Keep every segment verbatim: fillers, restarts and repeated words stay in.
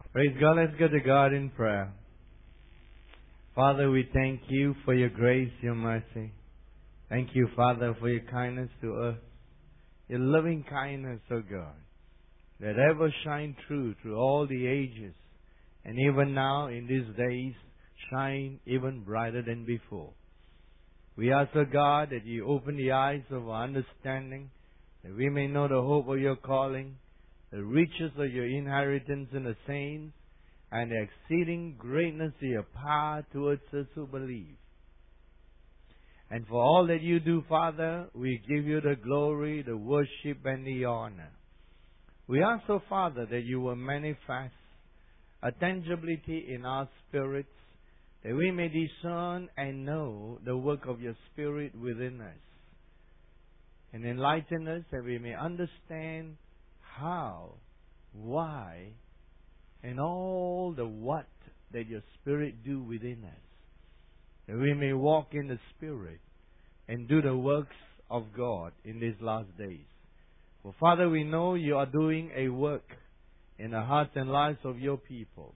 Praise God. Let's go to God in prayer. Father, we thank you for your grace, your mercy. Thank you, Father, for your kindness to us. Your loving kindness, O God, that ever shine through through all the ages. And even now, in these days, shine even brighter than before. We ask, O God, that you open the eyes of our understanding, that we may know the hope of your calling, the riches of your inheritance in the saints, and the exceeding greatness of your power towards us who believe. And for all that you do, Father, we give you the glory, the worship, and the honor. We ask, O Father, that you will manifest a tangibility in our spirits, that we may discern and know the work of your Spirit within us. And enlighten us that we may understand how, why, and all the what that your Spirit do within us. That we may walk in the Spirit and do the works of God in these last days. For Father, we know you are doing a work in the hearts and lives of your people.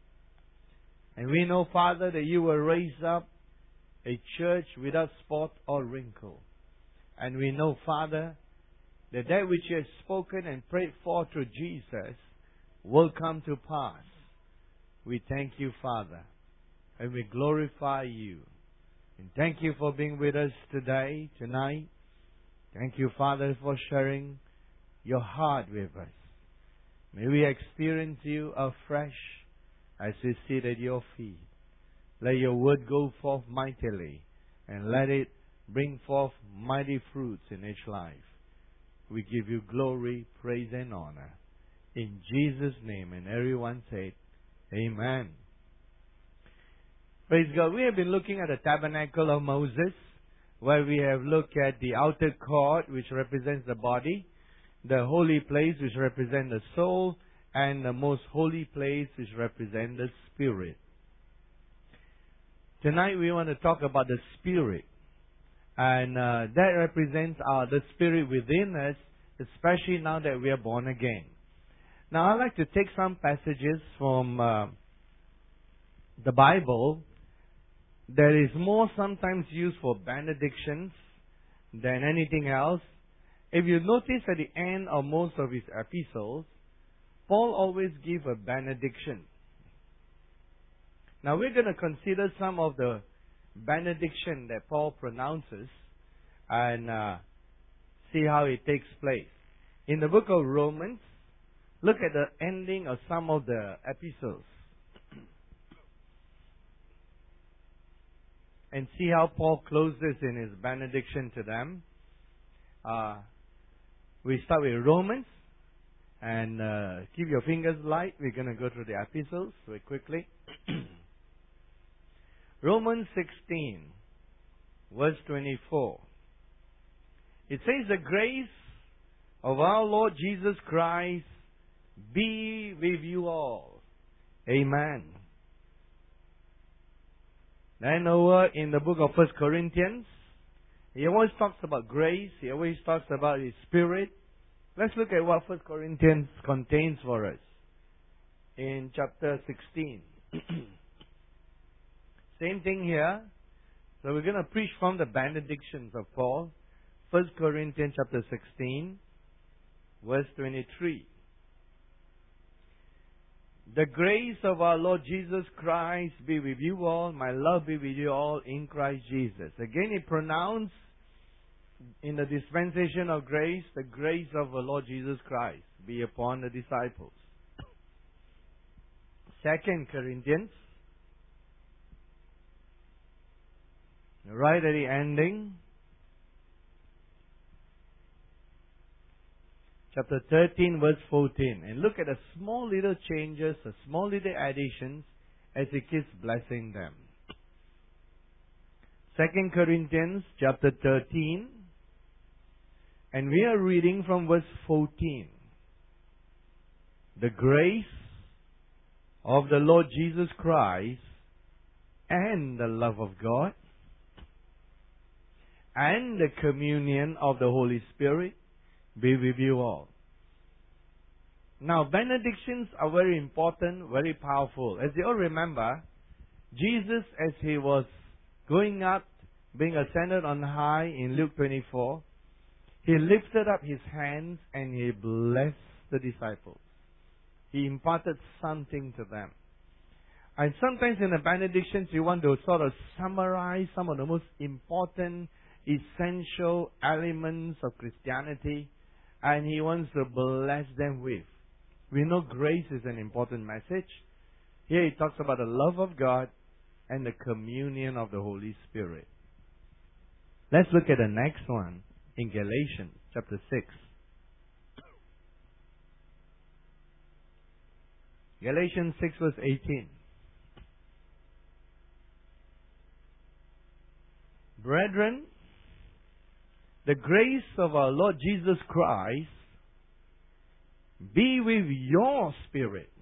And we know, Father, that you will raise up a church without spot or wrinkle. And we know, Father, that that which you have spoken and prayed for through Jesus will come to pass. We thank you, Father, and we glorify you. And thank you for being with us today, tonight. Thank you, Father, for sharing your heart with us. May we experience you afresh as we sit at your feet. Let your word go forth mightily, and let it bring forth mighty fruits in each life. We give you glory, praise, and honor. In Jesus' name, and everyone said, Amen. Praise God. We have been looking at the tabernacle of Moses, where we have looked at the outer court, which represents the body, the holy place, which represents the soul, and the most holy place, which represents the spirit. Tonight we want to talk about the spirit. And uh, that represents uh, the spirit within us, especially now that we are born again. Now I'd like to take some passages from uh, the Bible that is more sometimes used for benedictions than anything else. If you notice at the end of most of his epistles, Paul always gives a benediction. Now we're going to consider some of the benediction that Paul pronounces and uh, see how it takes place. In the book of Romans, look at the ending of some of the epistles and see how Paul closes in his benediction to them. Uh, we start with Romans. And uh, keep your fingers light. We're going to go through the epistles very quickly. Romans sixteen, verse twenty-four. It says, the grace of our Lord Jesus Christ be with you all. Amen. Then over in the book of First Corinthians, he always talks about grace. He always talks about His Spirit. Let's look at what First Corinthians contains for us in chapter sixteen. Same thing here. So we're going to preach from the benedictions of Paul. First Corinthians chapter sixteen, verse twenty-three. The grace of our Lord Jesus Christ be with you all. My love be with you all in Christ Jesus. Again, he pronounced in the dispensation of grace, the grace of the Lord Jesus Christ be upon the disciples. Second Corinthians, right at the ending, chapter thirteen, verse fourteen. And look at the small little changes, the small little additions as he keeps blessing them. Second Corinthians chapter thirteen, and we are reading from verse fourteen. The grace of the Lord Jesus Christ and the love of God and the communion of the Holy Spirit be with you all. Now, benedictions are very important, very powerful. As you all remember, Jesus, as he was going up, being ascended on high in Luke twenty-four, he lifted up his hands and he blessed the disciples. He imparted something to them. And sometimes in the benedictions, you want to sort of summarize some of the most important, essential elements of Christianity, and he wants to bless them with. We know grace is an important message. Here he talks about the love of God and the communion of the Holy Spirit. Let's look at the next one in Galatians chapter six. Galatians six verse eighteen. Brethren, the grace of our Lord Jesus Christ be with your spirit.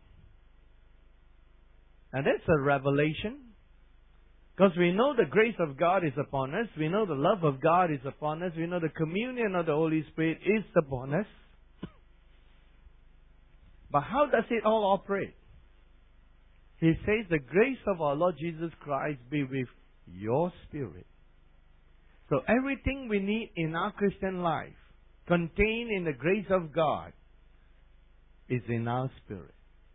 And that's a revelation. Because we know the grace of God is upon us. We know the love of God is upon us. We know the communion of the Holy Spirit is upon us. But how does it all operate? He says the grace of our Lord Jesus Christ be with your spirit. So everything we need in our Christian life, contained in the grace of God, is in our spirit.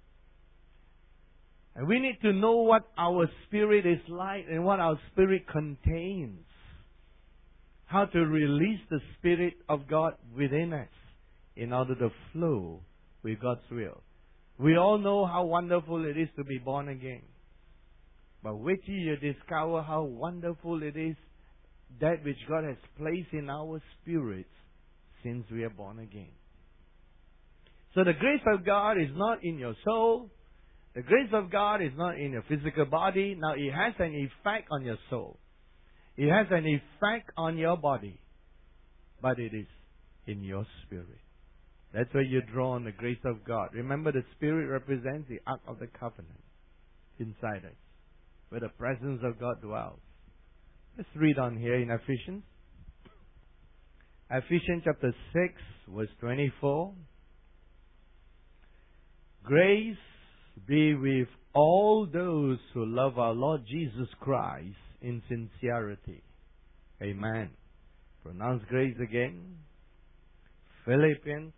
And we need to know what our spirit is like and what our spirit contains. How to release the Spirit of God within us in order to flow with God's will. We all know how wonderful it is to be born again. But wait till you discover how wonderful it is that which God has placed in our spirits since we are born again. So the grace of God is not in your soul. The grace of God is not in your physical body. Now it has an effect on your soul. It has an effect on your body. But it is in your spirit. That's where you draw on the grace of God. Remember, the Spirit represents the Ark of the Covenant inside us, where the presence of God dwells. Let's read on here in Ephesians. Ephesians chapter six, verse twenty-four. Grace be with all those who love our Lord Jesus Christ in sincerity. Amen. Pronounce grace again. Philippians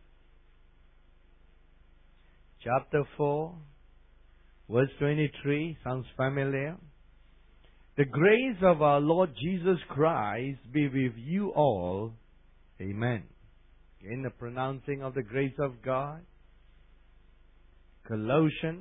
chapter four, verse twenty-three. Sounds familiar? The grace of our Lord Jesus Christ be with you all. Amen. Again, the pronouncing of the grace of God. Colossians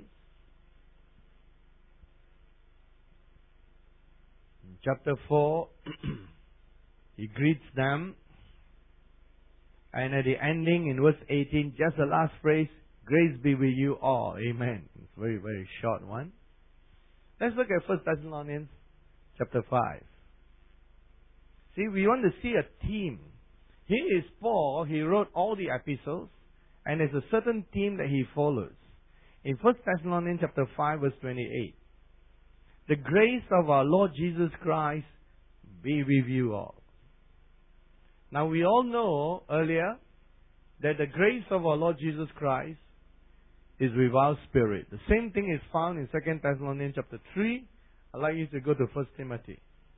chapter four. He greets them. And at the ending in verse eighteen, just the last phrase, grace be with you all. Amen. It's a very, very short one. Let's look at First Thessalonians chapter five. See, we want to see a theme. Here is Paul. He wrote all the epistles, and there's a certain theme that he follows. In First Thessalonians chapter five, verse twenty-eight, the grace of our Lord Jesus Christ be with you all. Now, we all know earlier that the grace of our Lord Jesus Christ is with our spirit. The same thing is found in Second Thessalonians chapter three. I'd like you to go to First Timothy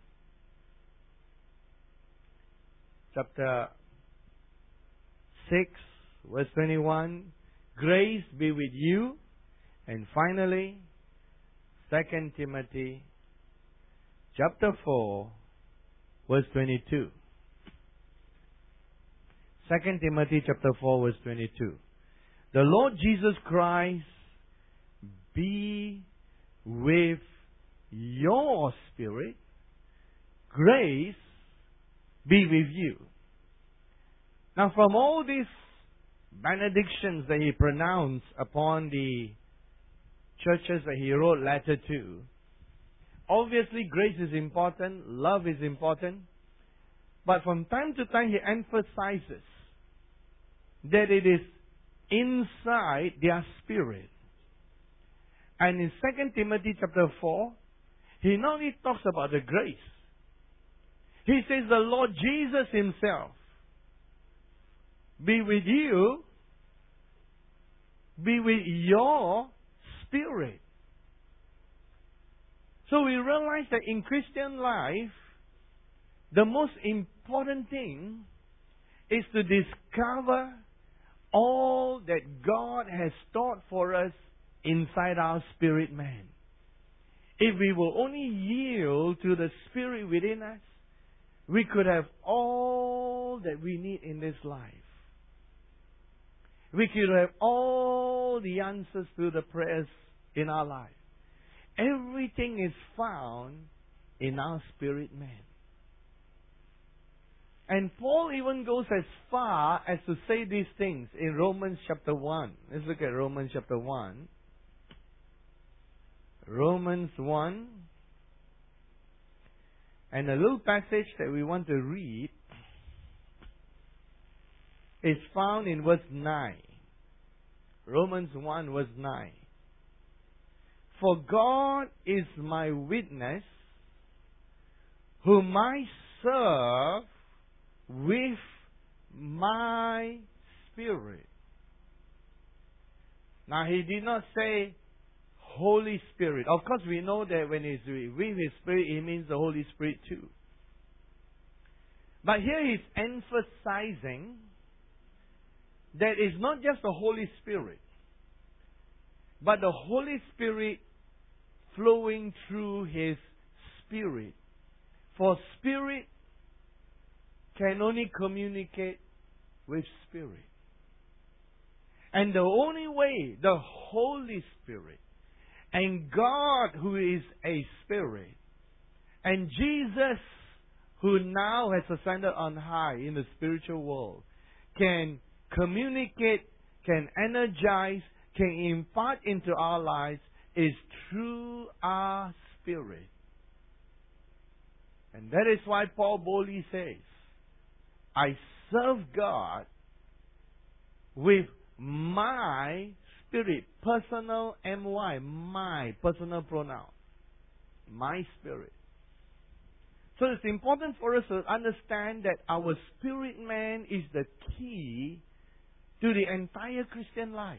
chapter six, verse twenty-one. Grace be with you. And finally, Second Timothy chapter four, verse twenty-two. Second Timothy chapter four, verse twenty-two. The Lord Jesus Christ be with your spirit. Grace be with you. Now, from all these benedictions that he pronounced upon the churches that he wrote letter to, obviously grace is important, love is important, but from time to time he emphasizes that it is inside their spirit. And in Second Timothy chapter four, he not only talks about the grace, he says the Lord Jesus himself be with you be with your spirit. So we realize that in Christian life, the most important thing is to discover all that God has stored for us inside our spirit man. If we will only yield to the Spirit within us, we could have all that we need in this life. We could have all the answers to the prayers in our life. Everything is found in our spirit man. And Paul even goes as far as to say these things in Romans chapter one. Let's look at Romans chapter one. Romans one. And the little passage that we want to read is found in verse nine. Romans one verse nine. For God is my witness, whom I serve with my spirit. Now he did not say Holy Spirit. Of course we know that when he's with his spirit, it means the Holy Spirit too. But here he's emphasizing that it's not just the Holy Spirit, but the Holy Spirit flowing through his spirit. For spirit can only communicate with spirit. And the only way the Holy Spirit and God, who is a spirit, and Jesus, who now has ascended on high in the spiritual world, can communicate, can energize, can impart into our lives is through our spirit. And that is why Paul boldly says, I serve God with my spirit. Personal M Y. My. Personal pronoun. My spirit. So it's important for us to understand that our spirit man is the key to the entire Christian life.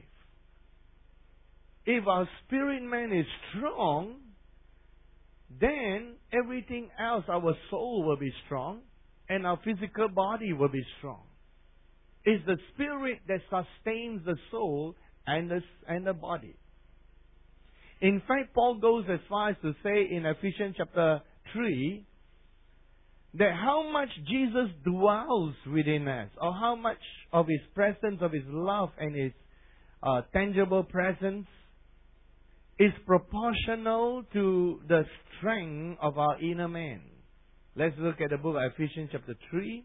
If our spirit man is strong, then everything else, our soul will be strong, and our physical body will be strong. It's the spirit that sustains the soul and the, and the body. In fact, Paul goes as far as to say in Ephesians chapter three, that how much Jesus dwells within us, or how much of His presence, of His love and His uh, tangible presence is proportional to the strength of our inner man. Let's look at the book of Ephesians chapter three.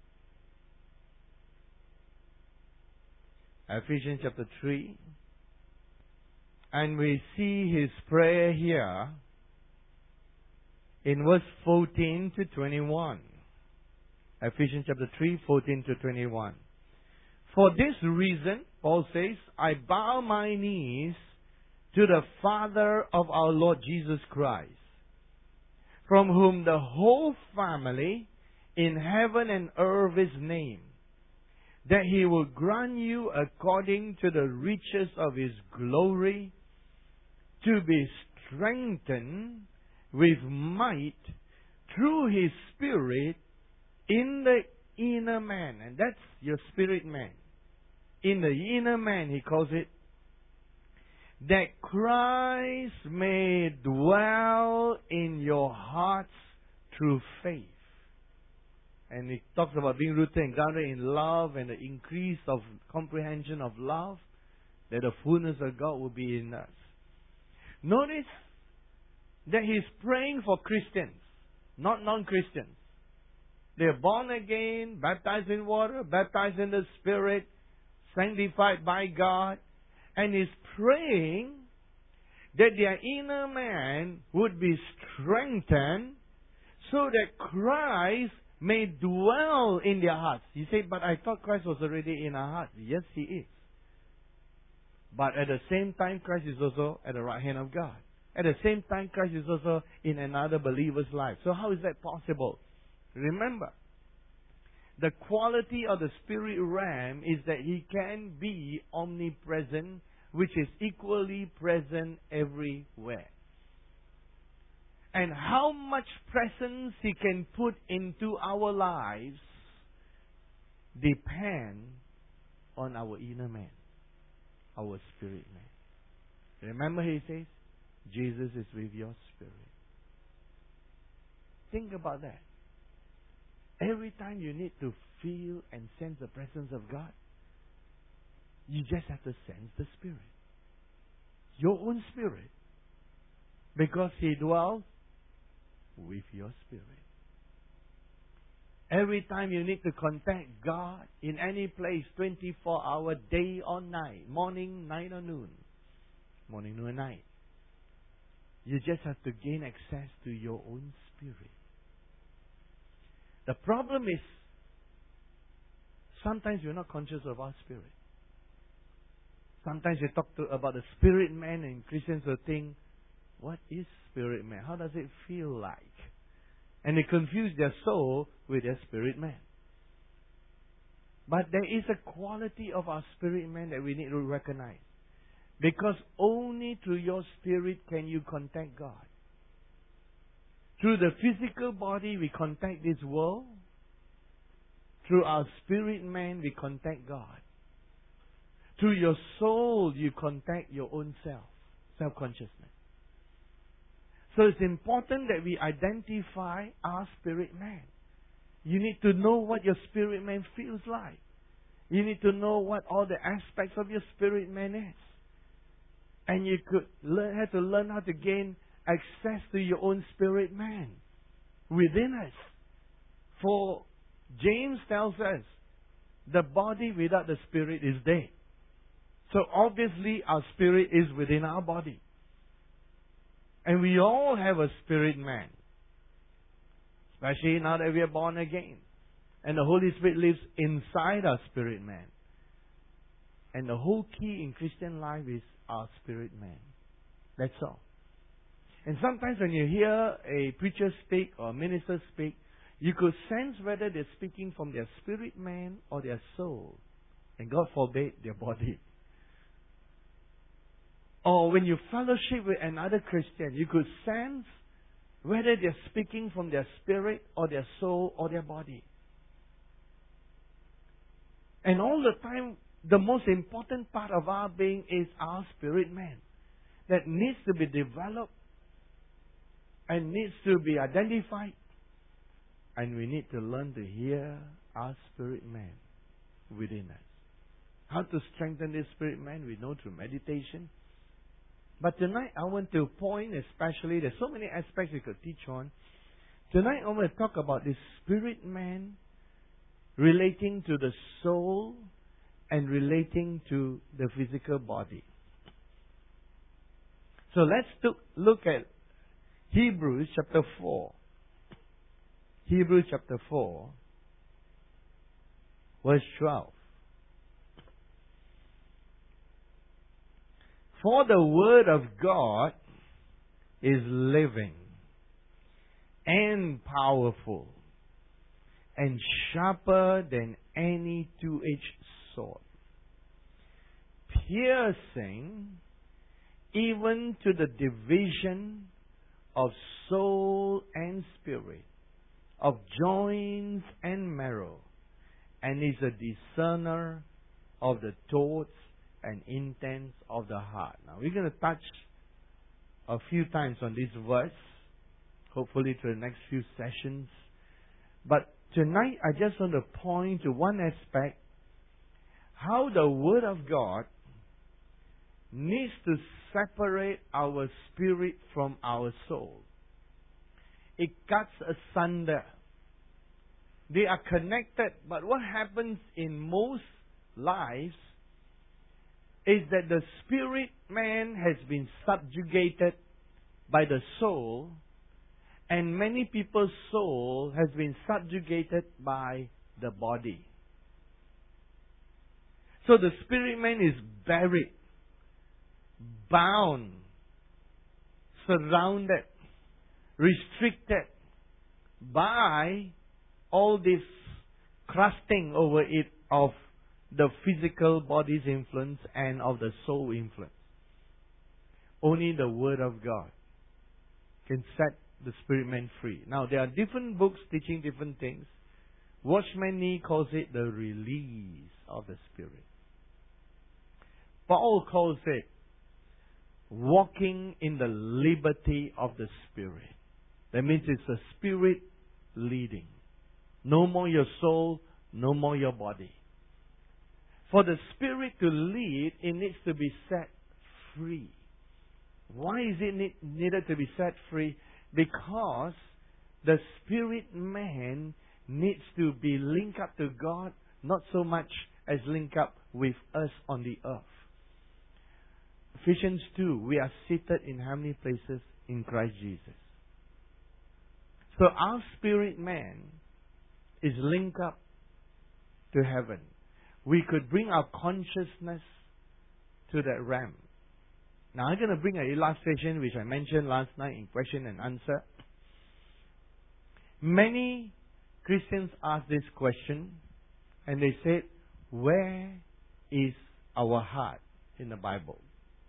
Ephesians chapter three. And we see his prayer here in verse fourteen to twenty-one. Ephesians chapter three, fourteen to twenty-one. For this reason, Paul says, I bow my knees to the Father of our Lord Jesus Christ, from whom the whole family in heaven and earth is named, that He will grant you according to the riches of His glory to be strengthened with might through His Spirit in the inner man. And that's your spirit man. In the inner man, he calls it, that Christ may dwell in your hearts through faith. And it talks about being rooted and grounded in love and the increase of comprehension of love, that the fullness of God will be in us. Notice that he's praying for Christians, not non-Christians. They're born again, baptized in water, baptized in the Spirit, sanctified by God. And he's praying that their inner man would be strengthened so that Christ may dwell in their hearts. You say, but I thought Christ was already in our hearts. Yes, He is. But at the same time, Christ is also at the right hand of God. At the same time, Christ is also in another believer's life. So how is that possible? Remember, the quality of the spirit realm is that He can be omnipresent which is equally present everywhere. And how much presence He can put into our lives depend on our inner man, our spirit man. Remember He says, Jesus is with your spirit. Think about that. Every time you need to feel and sense the presence of God, you just have to sense the Spirit. Your own spirit. Because He dwells with your spirit. Every time you need to contact God in any place, twenty-four hour, day or night, morning, night or noon, morning, noon, night, you just have to gain access to your own spirit. The problem is, sometimes we're not conscious of our spirit. Sometimes you talk to about the spirit man, and Christians will think, what is spirit man? How does it feel like? And they confuse their soul with their spirit man. But there is a quality of our spirit man that we need to recognize. Because only through your spirit can you contact God. Through the physical body we contact this world. Through our spirit man we contact God. Through your soul you contact your own self. Self-consciousness. So it's important that we identify our spirit man. You need to know what your spirit man feels like. You need to know what all the aspects of your spirit man is. And you could learn, have to learn how to gain access to your own spirit man within us. For James tells us, the body without the spirit is dead. So obviously our spirit is within our body. And we all have a spirit man. Especially now that we are born again. And the Holy Spirit lives inside our spirit man. And the whole key in Christian life is our spirit man. That's all. And sometimes when you hear a preacher speak or a minister speak, you could sense whether they're speaking from their spirit man or their soul. And God forbid, their body. Or when you fellowship with another Christian, you could sense whether they're speaking from their spirit or their soul or their body. And all the time, the most important part of our being is our spirit man. That needs to be developed and needs to be identified. And we need to learn to hear our spirit man within us. How to strengthen this spirit man, we know through meditation. But tonight I want to point especially, there's so many aspects we could teach on. Tonight I want to talk about this spirit man relating to the soul and relating to the physical body. So let's to, look at Hebrews chapter four. Hebrews chapter four, verse twelve. For the word of God is living and powerful and sharper than any two-edged sword, piercing even to the division of soul and spirit, of joints and marrow, and is a discerner of the thoughts and intents of the heart. Now we're going to touch a few times on this verse, hopefully through the next few sessions. But tonight I just want to point to one aspect, how the Word of God needs to separate our spirit from our soul. It cuts asunder. They are connected, but what happens in most lives is that the spirit man has been subjugated by the soul, and many people's soul has been subjugated by the body. So the spirit man is buried, bound, surrounded, restricted by all this crusting over it of the physical body's influence and of the soul influence. Only the Word of God can set the spirit man free. Now, there are different books teaching different things. Watchman Nee calls it the release of the Spirit. Paul calls it walking in the liberty of the Spirit. That means it's the Spirit leading. No more your soul, no more your body. For the Spirit to lead, it needs to be set free. Why is it need, needed to be set free? Because the Spirit man needs to be linked up to God, not so much as linked up with us on the earth. Ephesians two, we are seated in heavenly places in Christ Jesus. So our spirit man is linked up to heaven. We could bring our consciousness to that realm. Now I'm going to bring an illustration which I mentioned last night in question and answer. Many Christians ask this question and they said, where is our heart in the Bible?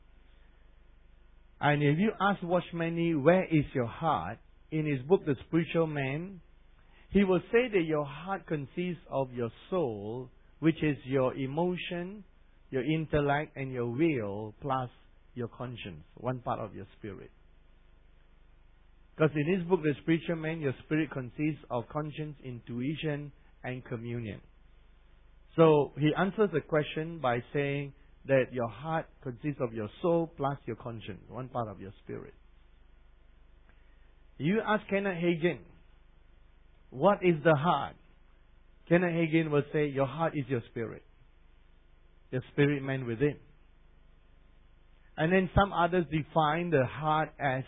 And if you ask Watchman Nee, where is your heart? In his book, The Spiritual Man, he will say that your heart consists of your soul, which is your emotion, your intellect, and your will, plus your conscience, one part of your spirit. Because in his book, The Spiritual Man, your spirit consists of conscience, intuition, and communion. So he answers the question by saying that your heart consists of your soul plus your conscience, one part of your spirit. You ask Kenneth Hagin, what is the heart? Kenneth Hagin will say, your heart is your spirit. Your spirit man within. And then some others define the heart as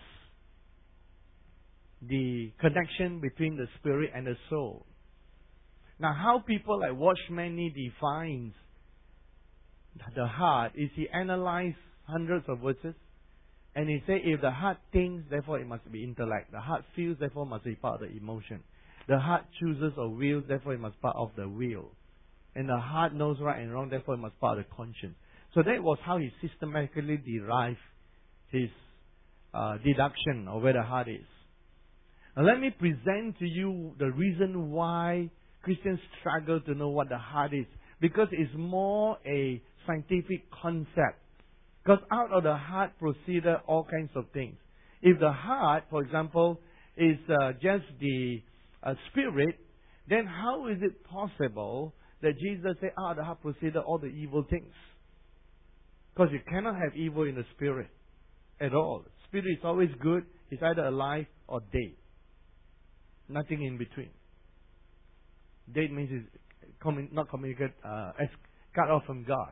the connection between the spirit and the soul. Now, how people like Watchman Nee defines the heart is he analyzes hundreds of verses and he say if the heart thinks, therefore it must be intellect. The heart feels, therefore must be part of the emotion. The heart chooses or wills, therefore it must be part of the will. And the heart knows right and wrong, therefore it must be part of the conscience. So that was how he systematically derived his uh, deduction of where the heart is. Now let me present to you the reason why Christians struggle to know what the heart is. Because it's more a scientific concept. Because out of the heart proceeded all kinds of things. If the heart, for example, is uh, just the uh, spirit, then how is it possible that Jesus said, out of the heart proceeded all the evil things? Because you cannot have evil in the spirit at all. Spirit is always good. It's either alive or dead. Nothing in between. Dead means it's commun- not communicate, uh, as cut off from God.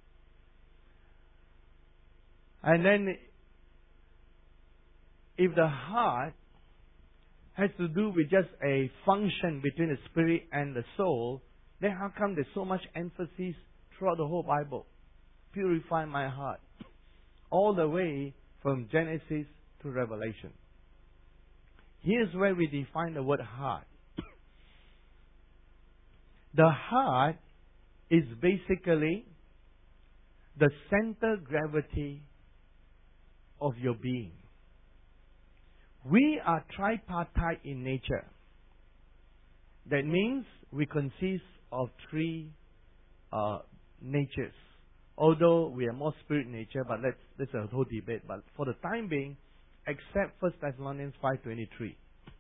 And then, if the heart has to do with just a function between the spirit and the soul, then how come there's so much emphasis throughout the whole Bible? Purify my heart. All the way from Genesis to Revelation. Here's where we define the word heart. The heart is basically the center gravity of your being. We are tripartite in nature. That means we consist of three uh, natures. Although we are more spirit nature, but let's that's a whole debate. But for the time being, accept First Thessalonians five twenty-three.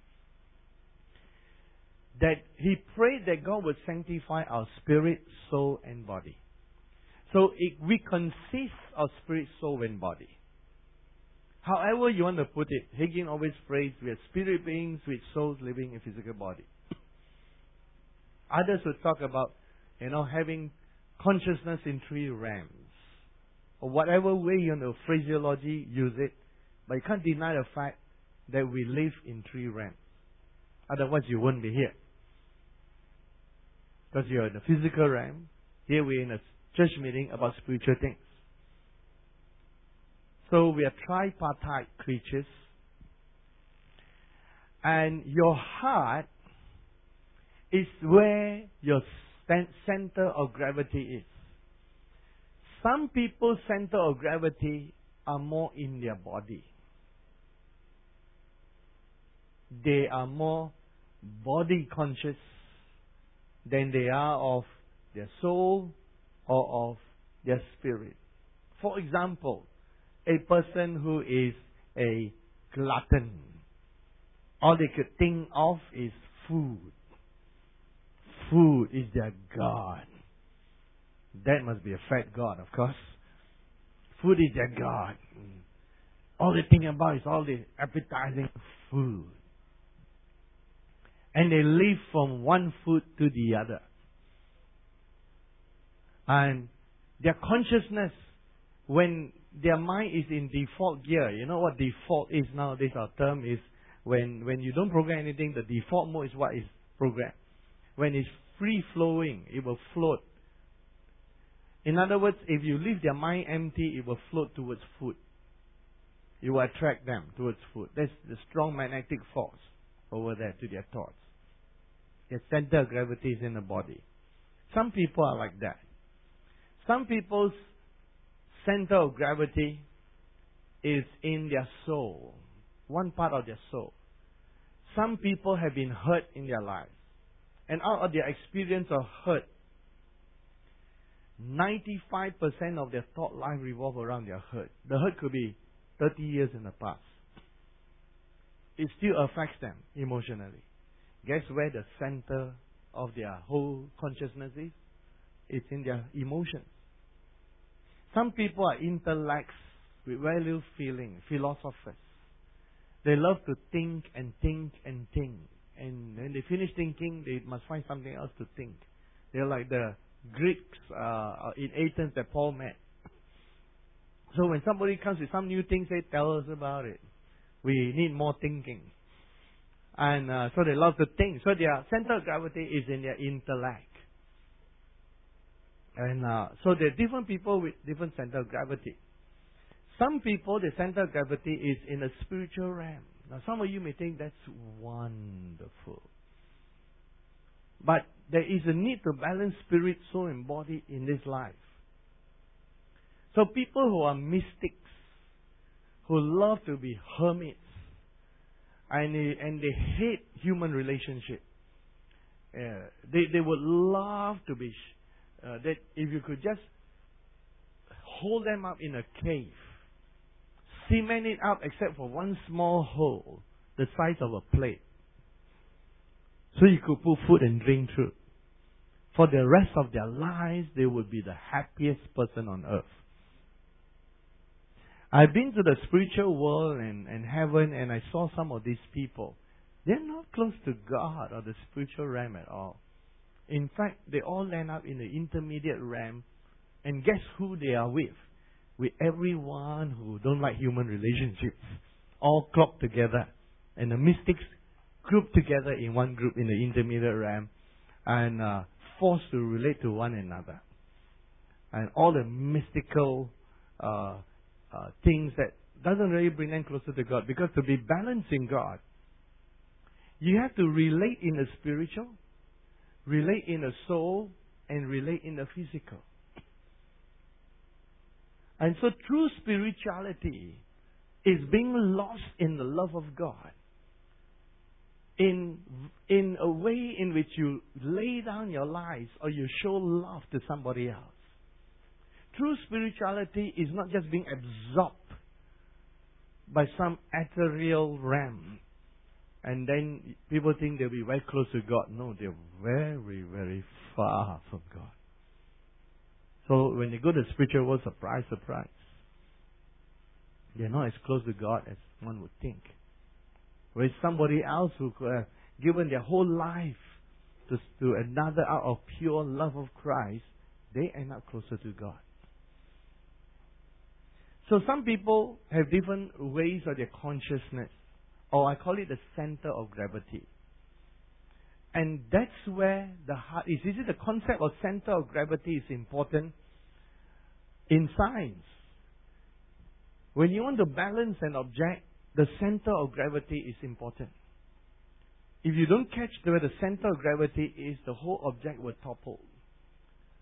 That he prayed that God would sanctify our spirit, soul, and body. So it, we consist of spirit, soul, and body. However you want to put it, Hagin always prays we are spirit beings with souls living in physical body. Others would talk about, you know, having consciousness in three realms. Or whatever way you want to phraseology use it, but you can't deny the fact that we live in three realms. Otherwise you won't be here. Because you're in the physical realm. Here we're in a church meeting about spiritual things. So we are tripartite creatures. And your heart is where your stand, center of gravity is. Some people's center of gravity are more in their body. They are more body conscious than they are of their soul or of their spirit. For example, a person who is a glutton, all they could think of is food. Food is their God. That must be a fat God, of course. Food is their God. All they think about is all the appetizing food. And they live from one food to the other. And their consciousness, when their mind is in default gear, you know what default is nowadays, our term is when, when you don't program anything, the default mode is what is programmed. When it's free-flowing, it will float. In other words, if you leave their mind empty, it will float towards food. You will attract them towards food. That's the strong magnetic force over there to their thoughts. Their center of gravity is in the body. Some people are like that. Some people's center of gravity is in their soul. One part of their soul. Some people have been hurt in their lives. And out of their experience of hurt, ninety-five percent of their thought life revolve around their hurt. The hurt could be thirty years in the past. It still affects them emotionally. Guess where the center of their whole consciousness is? It's in their emotions. Some people are intellects with very little feeling, philosophers. They love to think and think and think. And when they finish thinking, they must find something else to think. They're like the Greeks uh, in Athens that Paul met. So when somebody comes with some new thing, say, tell us about it. We need more thinking. And uh, so they love to think. So their center of gravity is in their intellect. And uh, so there are different people with different center of gravity. Some people, the center of gravity is in a spiritual realm. Now some of you may think that's wonderful. But there is a need to balance spirit, soul and body in this life. So people who are mystics, who love to be hermits, and they, and they hate human relationship. Uh, they, they would love to be, uh, that if you could just hold them up in a cave, cement it up except for one small hole, the size of a plate, so you could put food and drink through. For the rest of their lives, they would be the happiest person on earth. I've been to the spiritual world and, and heaven, and I saw some of these people. They're not close to God or the spiritual realm at all. In fact, they all land up in the intermediate realm, and guess who they are with? With everyone who don't like human relationships, all clubbed together, and the mystics grouped together in one group in the intermediate realm, and uh, forced to relate to one another, and all the mystical uh, uh, things that doesn't really bring them closer to God. Because to be balanced in God, you have to relate in the spiritual, relate in the soul, and relate in the physical. And so true spirituality is being lost in the love of God. In, in a way in which you lay down your lives or you show love to somebody else. True spirituality is not just being absorbed by some ethereal realm. And then people think they'll be very close to God. No, they're very, very far from God. So when they go to the spiritual world, surprise, surprise. They're not as close to God as one would think. Whereas somebody else who could have given their whole life to, to another out of pure love of Christ, they end up closer to God. So some people have different ways of their consciousness, or I call it the center of gravity. And that's where the heart is. You see, the concept of center of gravity is important in science. When you want to balance an object, the center of gravity is important. If you don't catch where the center of gravity is, the whole object will topple.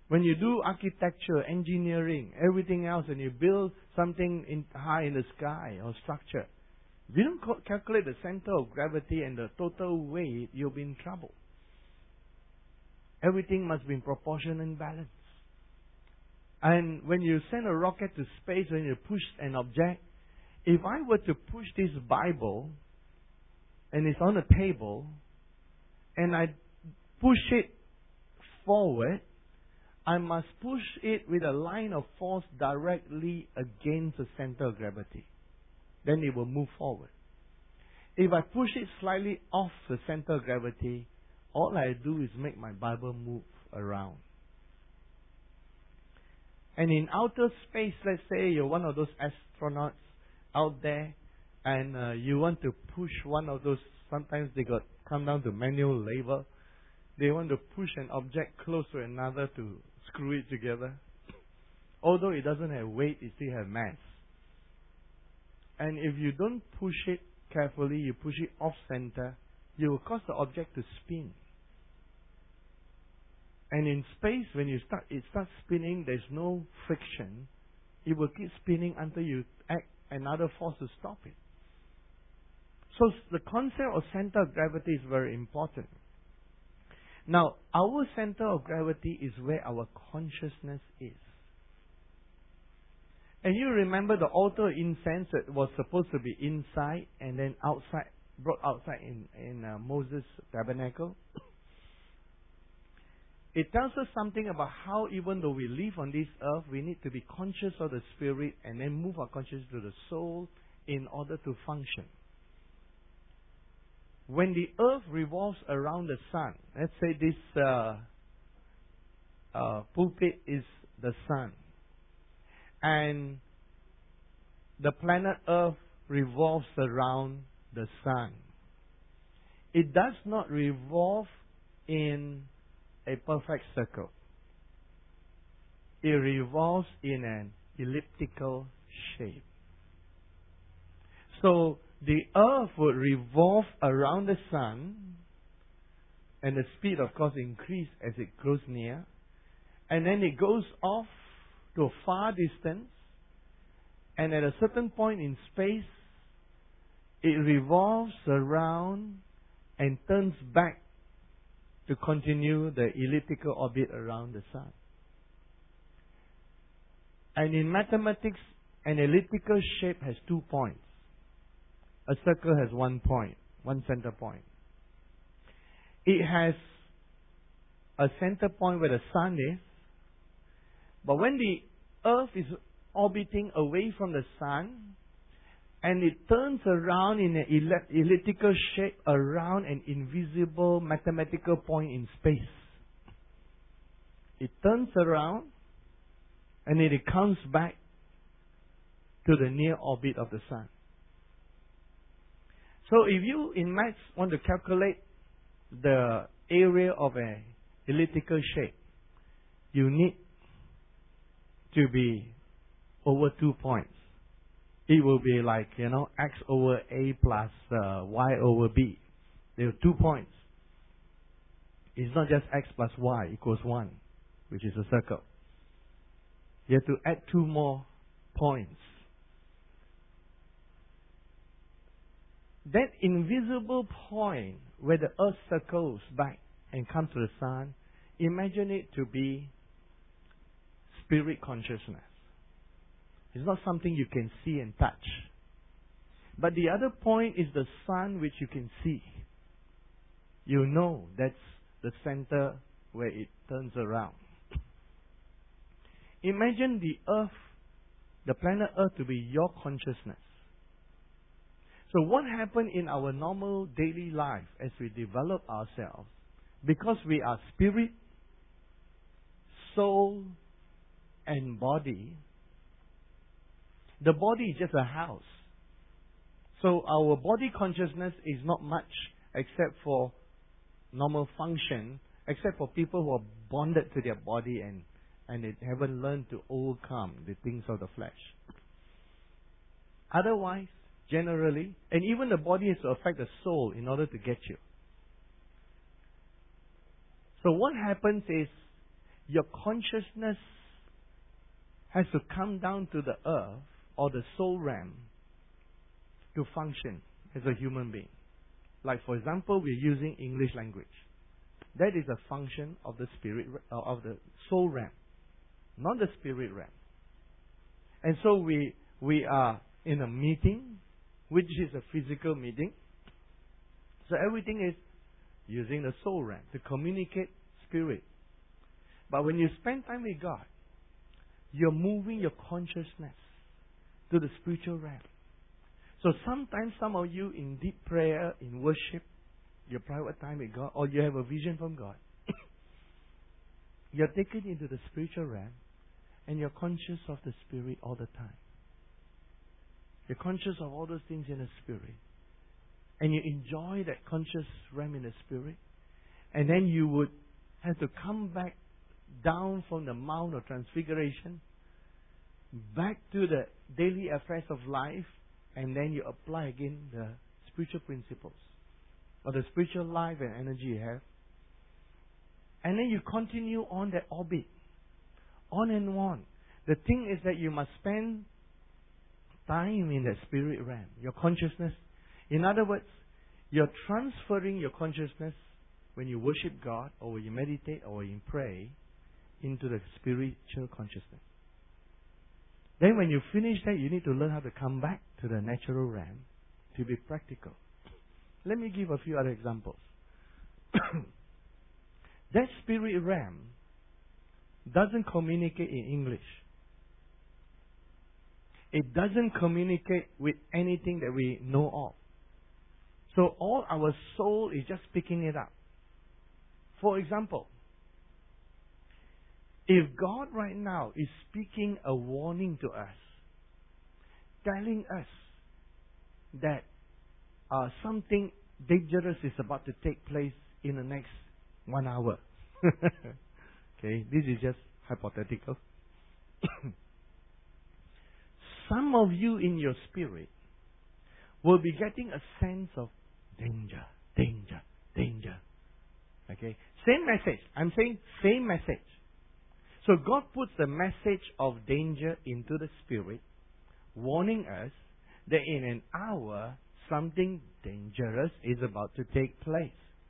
When you do architecture, engineering, everything else, and you build something in, high in the sky or structure, if you don't co- calculate the center of gravity and the total weight, you'll be in trouble. Everything must be in proportion and balance. And when you send a rocket to space, when you push an object, if I were to push this Bible, and it's on a table, and I push it forward, I must push it with a line of force directly against the center of gravity. Then it will move forward. If I push it slightly off the center of gravity, all I do is make my Bible move around. And in outer space, let's say you're one of those astronauts out there, and uh, you want to push one of those, sometimes they got come down to manual labor. They want to push an object close to another to screw it together. Although it doesn't have weight, it still has mass. And if you don't push it carefully, you push it off center, you will cause the object to spin. And in space, when you start, it starts spinning, there's no friction. It will keep spinning until you act another force to stop it. So the concept of center of gravity is very important. Now, our center of gravity is where our consciousness is. And you remember the altar of incense that was supposed to be inside and then outside, brought outside in, in uh, Moses' tabernacle? It tells us something about how even though we live on this earth, we need to be conscious of the spirit and then move our consciousness to the soul in order to function. When the earth revolves around the sun, let's say this uh, uh, pulpit is the sun, and the planet Earth revolves around the sun. It does not revolve in a perfect circle. It revolves in an elliptical shape. So the earth would revolve around the sun, and the speed, of course, increases as it grows near, and then it goes off to a far distance, and at a certain point in space, it revolves around and turns back to continue the elliptical orbit around the sun. And in mathematics, an elliptical shape has two points. A circle has one point, one center point. It has a center point where the sun is, but when the earth is orbiting away from the sun, and it turns around in an elliptical shape around an invisible mathematical point in space. It turns around, and then it comes back to the near orbit of the sun. So if you in maths want to calculate the area of an elliptical shape, you need to be over two points. It will be like, you know, x over a plus uh, y over b. There are two points. It's not just x plus y equals one, which is a circle. You have to add two more points. That invisible point where the earth circles back and comes to the sun, imagine it to be spirit consciousness. It's not something you can see and touch. But the other point is the sun, which you can see. You know that's the center where it turns around. Imagine the earth, the planet Earth, to be your consciousness. So what happened in our normal daily life as we develop ourselves, because we are spirit, soul, and body, the body is just a house. So our body consciousness is not much except for normal function, except for people who are bonded to their body and, and they haven't learned to overcome the things of the flesh. Otherwise, generally, and even the body has to affect the soul in order to get you. So what happens is, your consciousness has to come down to the earth or the soul realm to function as a human being. Like, for example, we're using English language. That is a function of the spirit, uh, of the soul realm, not the spirit realm. And so we we are in a meeting, which is a physical meeting. So everything is using the soul realm to communicate spirit. But when you spend time with God, you're moving your consciousness to the spiritual realm. So sometimes some of you in deep prayer, in worship, your private time with God, or you have a vision from God, you're taken into the spiritual realm and you're conscious of the Spirit all the time. You're conscious of all those things in the Spirit. And you enjoy that conscious realm in the Spirit. And then you would have to come back down from the Mount of Transfiguration, back to the daily affairs of life, and then you apply again the spiritual principles, or the spiritual life and energy you have. And then you continue on that orbit, on and on. The thing is that you must spend time in that spirit realm, your consciousness. In other words, you're transferring your consciousness when you worship God, or when you meditate, or when you pray, into the spiritual consciousness. Then when you finish that, you need to learn how to come back to the natural realm to be practical. Let me give a few other examples. That spirit realm doesn't communicate in English. It doesn't communicate with anything that we know of. So all our soul is just picking it up. For example, if God right now is speaking a warning to us, telling us that uh, something dangerous is about to take place in the next one hour. Okay, this is just hypothetical. Some of you in your spirit will be getting a sense of danger, danger, danger. Okay, same message. I'm saying same message. So God puts the message of danger into the spirit, warning us that in an hour something dangerous is about to take place.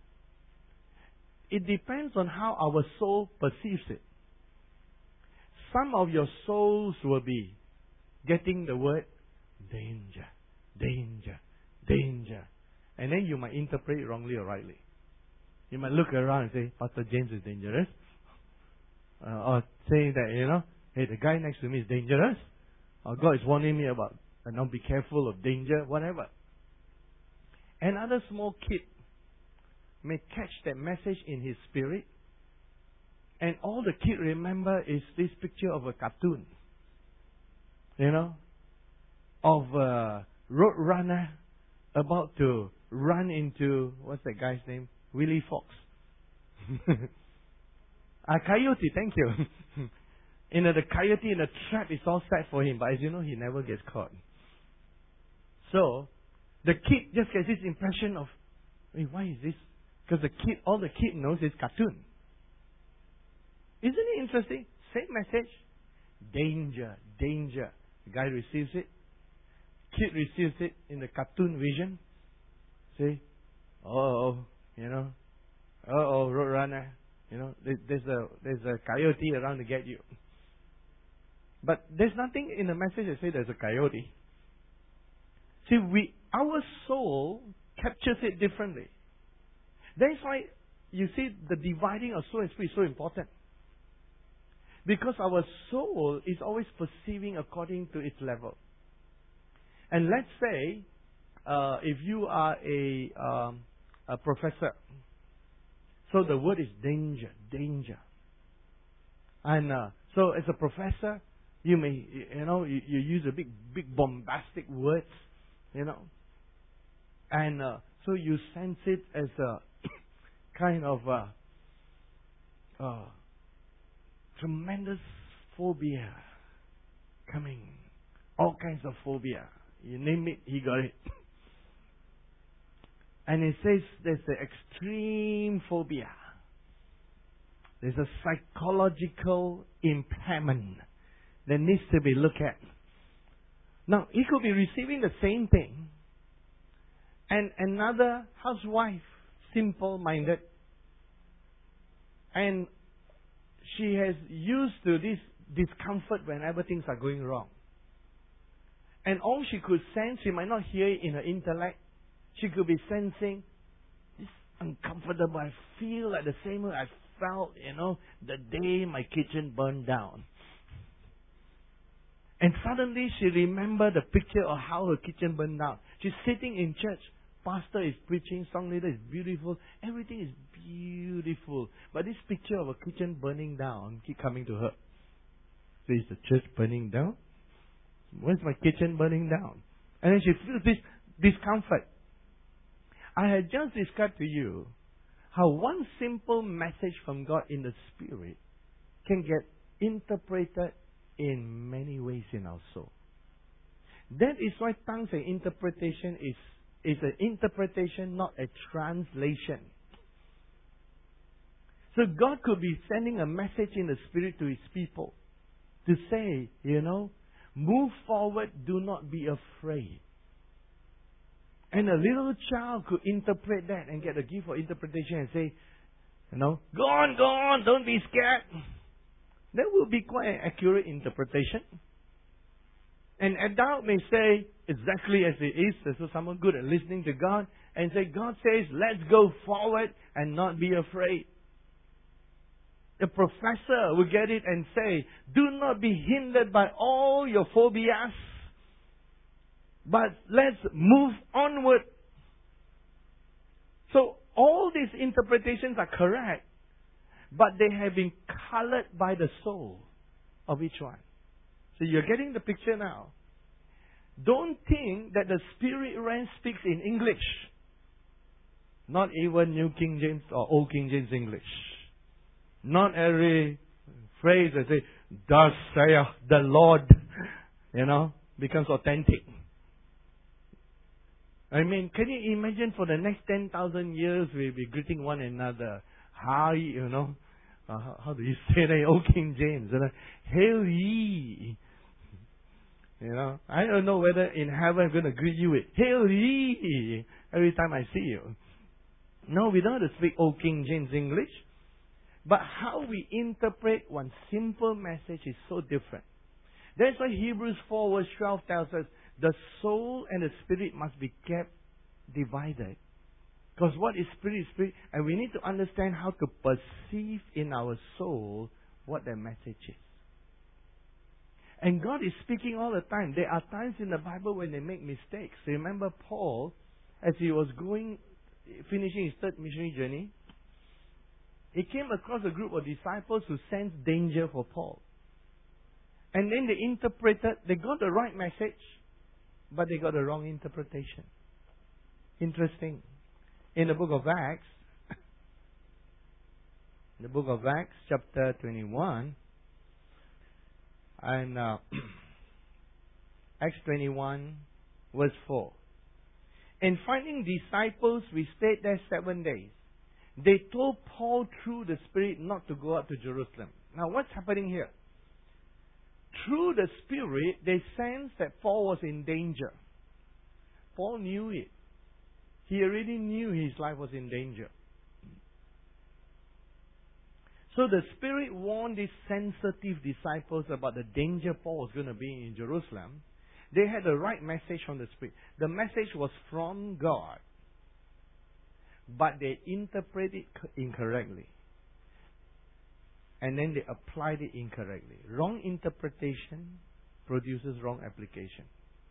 It depends on how our soul perceives it. Some of your souls will be getting the word danger, danger, danger. And then you might interpret it wrongly or rightly. You might look around and say, Pastor James is dangerous. Uh, or saying that, you know, hey, the guy next to me is dangerous. Or God is warning me about, uh, not be careful of danger, whatever. Another small kid may catch that message in his spirit, and all the kid remember is this picture of a cartoon, you know, of a road runner about to run into, what's that guy's name? Willie Fox. A coyote, thank you. You know, the coyote in the trap is all set for him, but as you know, he never gets caught. So, the kid just gets this impression of, hey, why is this? Because the kid, all the kid knows is cartoon. Isn't it interesting? Same message. Danger, danger. The guy receives it. Kid receives it in the cartoon vision. See? Oh, you know. Oh, road runner. You know, there's a there's a coyote around to get you. But there's nothing in the message that says there's a coyote. See, we our soul captures it differently. That's why you see the dividing of soul and spirit is so important. Because our soul is always perceiving according to its level. And let's say, uh, if you are a um, a professor, so the word is danger, danger. And uh, so as a professor, you may, you know, you, you use a big, big bombastic words, you know. And uh, so you sense it as a kind of uh, uh, tremendous phobia coming. All kinds of phobia. You name it, he got it. And it says there's the extreme phobia. There's a psychological impairment that needs to be looked at. Now, he could be receiving the same thing, and another housewife, simple-minded, and she has used to this discomfort whenever things are going wrong. And all she could sense, she might not hear it in her intellect, she could be sensing, this uncomfortable, I feel like the same way I felt, you know, the day my kitchen burned down. And suddenly she remembered the picture of how her kitchen burned down. She's sitting in church. Pastor is preaching, song leader is beautiful. Everything is beautiful. But this picture of a kitchen burning down keep coming to her. So is the church burning down? Where's my kitchen burning down? And then she feels this discomfort. I had just described to you how one simple message from God in the Spirit can get interpreted in many ways in our soul. That is why tongues and interpretation is, is an interpretation, not a translation. So God could be sending a message in the Spirit to His people to say, you know, move forward, do not be afraid. And a little child could interpret that and get a gift for interpretation and say, you know, go on, go on, don't be scared. That will be quite an accurate interpretation. An adult may say exactly as it is. So someone good at listening to God and say, God says, let's go forward and not be afraid. The professor will get it and say, do not be hindered by all your phobias, but let's move onward. So all these interpretations are correct, but they have been colored by the soul of each one. So you're getting the picture now. Don't think that the Spirit realm speaks in English. Not even New King James or Old King James English. Not every phrase that say, thus saith the Lord, you know, becomes authentic. I mean, can you imagine for the next ten thousand years we'll be greeting one another? Hi, you know, uh, how, how do you say that? Old King James, you know, hail ye. You know, I don't know whether in heaven I'm going to greet you with hail ye every time I see you. No, we don't have to speak Old King James English. But how we interpret one simple message is so different. That's why Hebrews four verse twelve tells us the soul and the spirit must be kept divided. Because what is spirit is spirit, and we need to understand how to perceive in our soul what the message is. And God is speaking all the time. There are times in the Bible when they make mistakes. Remember Paul, as he was going, finishing his third missionary journey, he came across a group of disciples who sensed danger for Paul. And then they interpreted, they got the right message, but they got the wrong interpretation. Interesting. In the book of Acts, the book of Acts, chapter twenty-one, and uh, Acts twenty-one, verse four. In finding disciples, we stayed there seven days. They told Paul through the Spirit not to go up to Jerusalem. Now, what's happening here? Through the Spirit, they sensed that Paul was in danger. Paul knew it. He already knew his life was in danger. So the Spirit warned these sensitive disciples about the danger Paul was going to be in Jerusalem. They had the right message from the Spirit. The message was from God. But they interpreted it incorrectly. And then they applied it incorrectly. Wrong interpretation produces wrong application.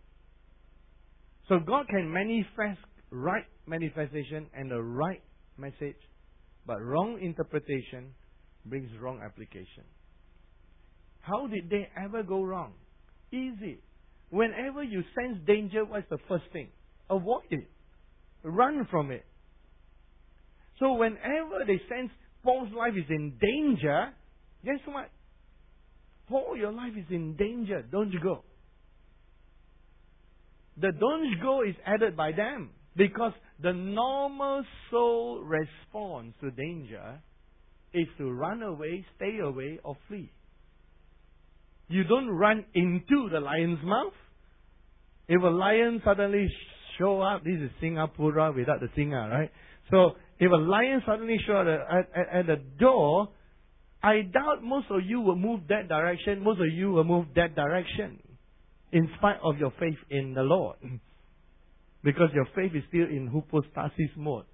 So God can manifest right manifestation and the right message, but wrong interpretation brings wrong application. How did they ever go wrong? Easy. Whenever you sense danger, what's the first thing? Avoid it. Run from it. So whenever they sense Paul's life is in danger, guess what? Paul, your life is in danger. Don't you go. The don't you go is added by them. Because the normal soul response to danger is to run away, stay away, or flee. You don't run into the lion's mouth. If a lion suddenly show up, this is Singapura without the singer, right? So, if a lion suddenly show up at, at, at the door, I doubt most of you will move that direction. Most of you will move that direction. In spite of your faith in the Lord. Because your faith is still in hypostasis mode.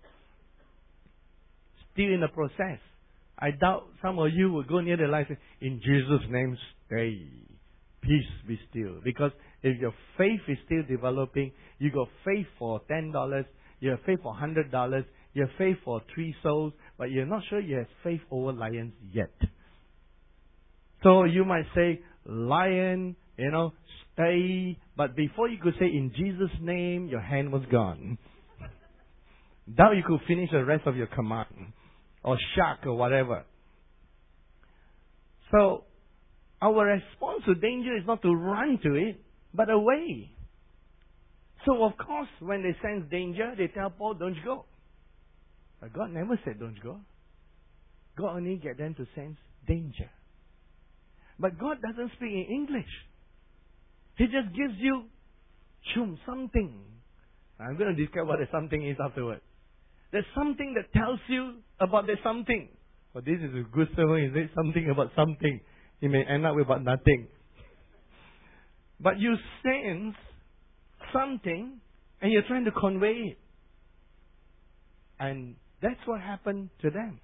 Still in the process. I doubt some of you will go near the light and say, in Jesus' name, stay. Peace be still. Because if your faith is still developing, you got faith for ten dollars, you have faith for one hundred dollars, you have faith for three souls, but you're not sure you have faith over lions yet. So you might say, lion, you know, stay. But before you could say, in Jesus' name, your hand was gone. Doubt you could finish the rest of your command. Or shark or whatever. So, our response to danger is not to run to it, but away. So, of course, when they sense danger, they tell Paul, don't you go. But God never said, don't you go. God only get them to sense danger. But God doesn't speak in English. He just gives you chum, something. I'm going to describe what the something is afterwards. There's something that tells you about the something. But this is a good sermon, is it? Something about something. You may end up with about nothing. But you sense something and you're trying to convey it. And that's what happened to them.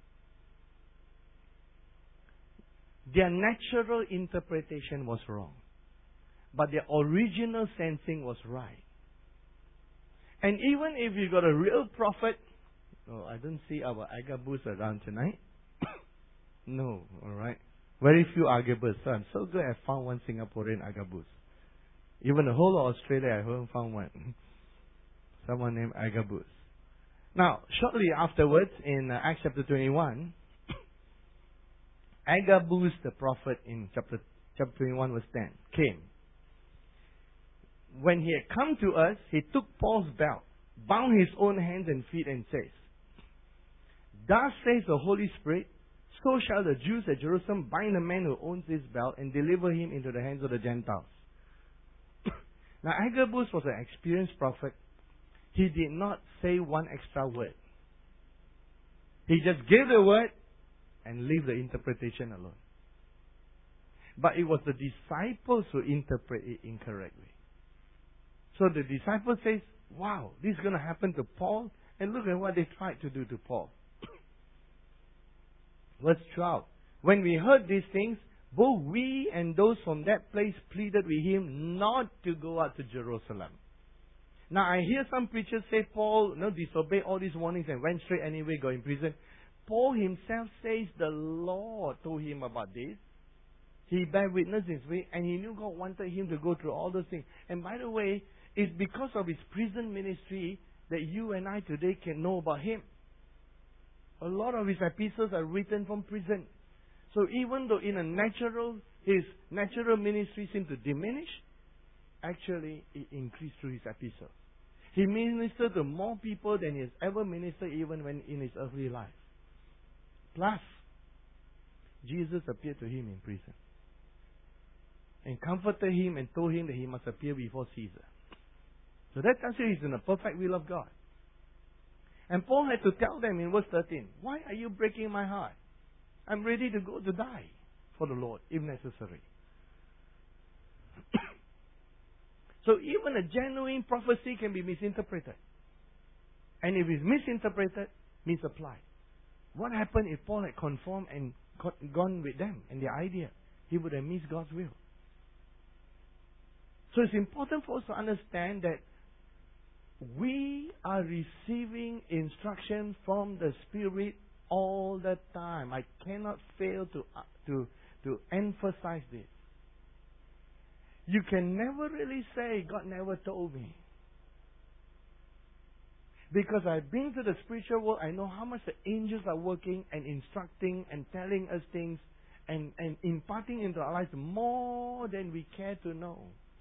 Their natural interpretation was wrong. But their original sensing was right. And even if you got a real prophet, oh, I don't see our Agabus around tonight. No, alright. Very few Agabus. So I'm so glad I found one Singaporean Agabus. Even the whole of Australia, I haven't found one. Someone named Agabus. Now, shortly afterwards, in uh, Acts chapter twenty-one, Agabus the prophet in chapter, chapter twenty-one verse ten came. When he had come to us, he took Paul's belt, bound his own hands and feet, and says, thus says the Holy Spirit, so shall the Jews at Jerusalem bind the man who owns this belt and deliver him into the hands of the Gentiles. Now, Agabus was an experienced prophet. He did not say one extra word. He just gave the word and leave the interpretation alone. But it was the disciples who interpret it incorrectly. So the disciple says, wow, this is going to happen to Paul. And look at what they tried to do to Paul. Verse twelve. When we heard these things, both we and those from that place pleaded with him not to go out to Jerusalem. Now I hear some preachers say Paul you know, disobeyed all these warnings and went straight anyway, got in prison. Paul himself says the Lord told him about this. He bear witness this way, and he knew God wanted him to go through all those things. And by the way, it's because of his prison ministry that you and I today can know about him. A lot of his epistles are written from prison. So even though in a natural, his natural ministry seemed to diminish, actually it increased through his epistles. He ministered to more people than he has ever ministered even when in his earthly life. Plus, Jesus appeared to him in prison and comforted him and told him that he must appear before Caesar. So that tells you he's in the perfect will of God. And Paul had to tell them in verse thirteen, why are you breaking my heart? I'm ready to go to die for the Lord, if necessary. So even a genuine prophecy can be misinterpreted. And if it's misinterpreted, misapplied. What happened if Paul had conformed and gone with them and their idea? He would have missed God's will. So it's important for us to understand that we are receiving instruction from the Spirit all the time. I cannot fail to, uh, to, to emphasize this. You can never really say, God never told me. Because I've been to the spiritual world, I know how much the angels are working and instructing and telling us things and, and imparting into our lives more than we care to know.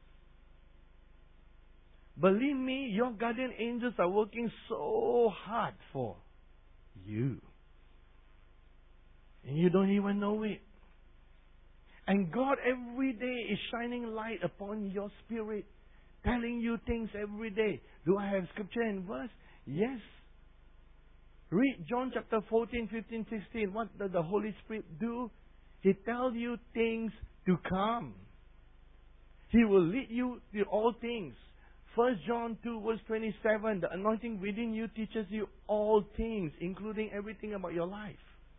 Believe me, your guardian angels are working so hard for you. And you don't even know it. And God every day is shining light upon your spirit, telling you things every day. Do I have scripture and verse? Yes. Read John chapter fourteen, fifteen, sixteen. What does the Holy Spirit do? He tells you things to come. He will lead you to all things. First John two verse twenty-seven. The anointing within you teaches you all things, including everything about your life.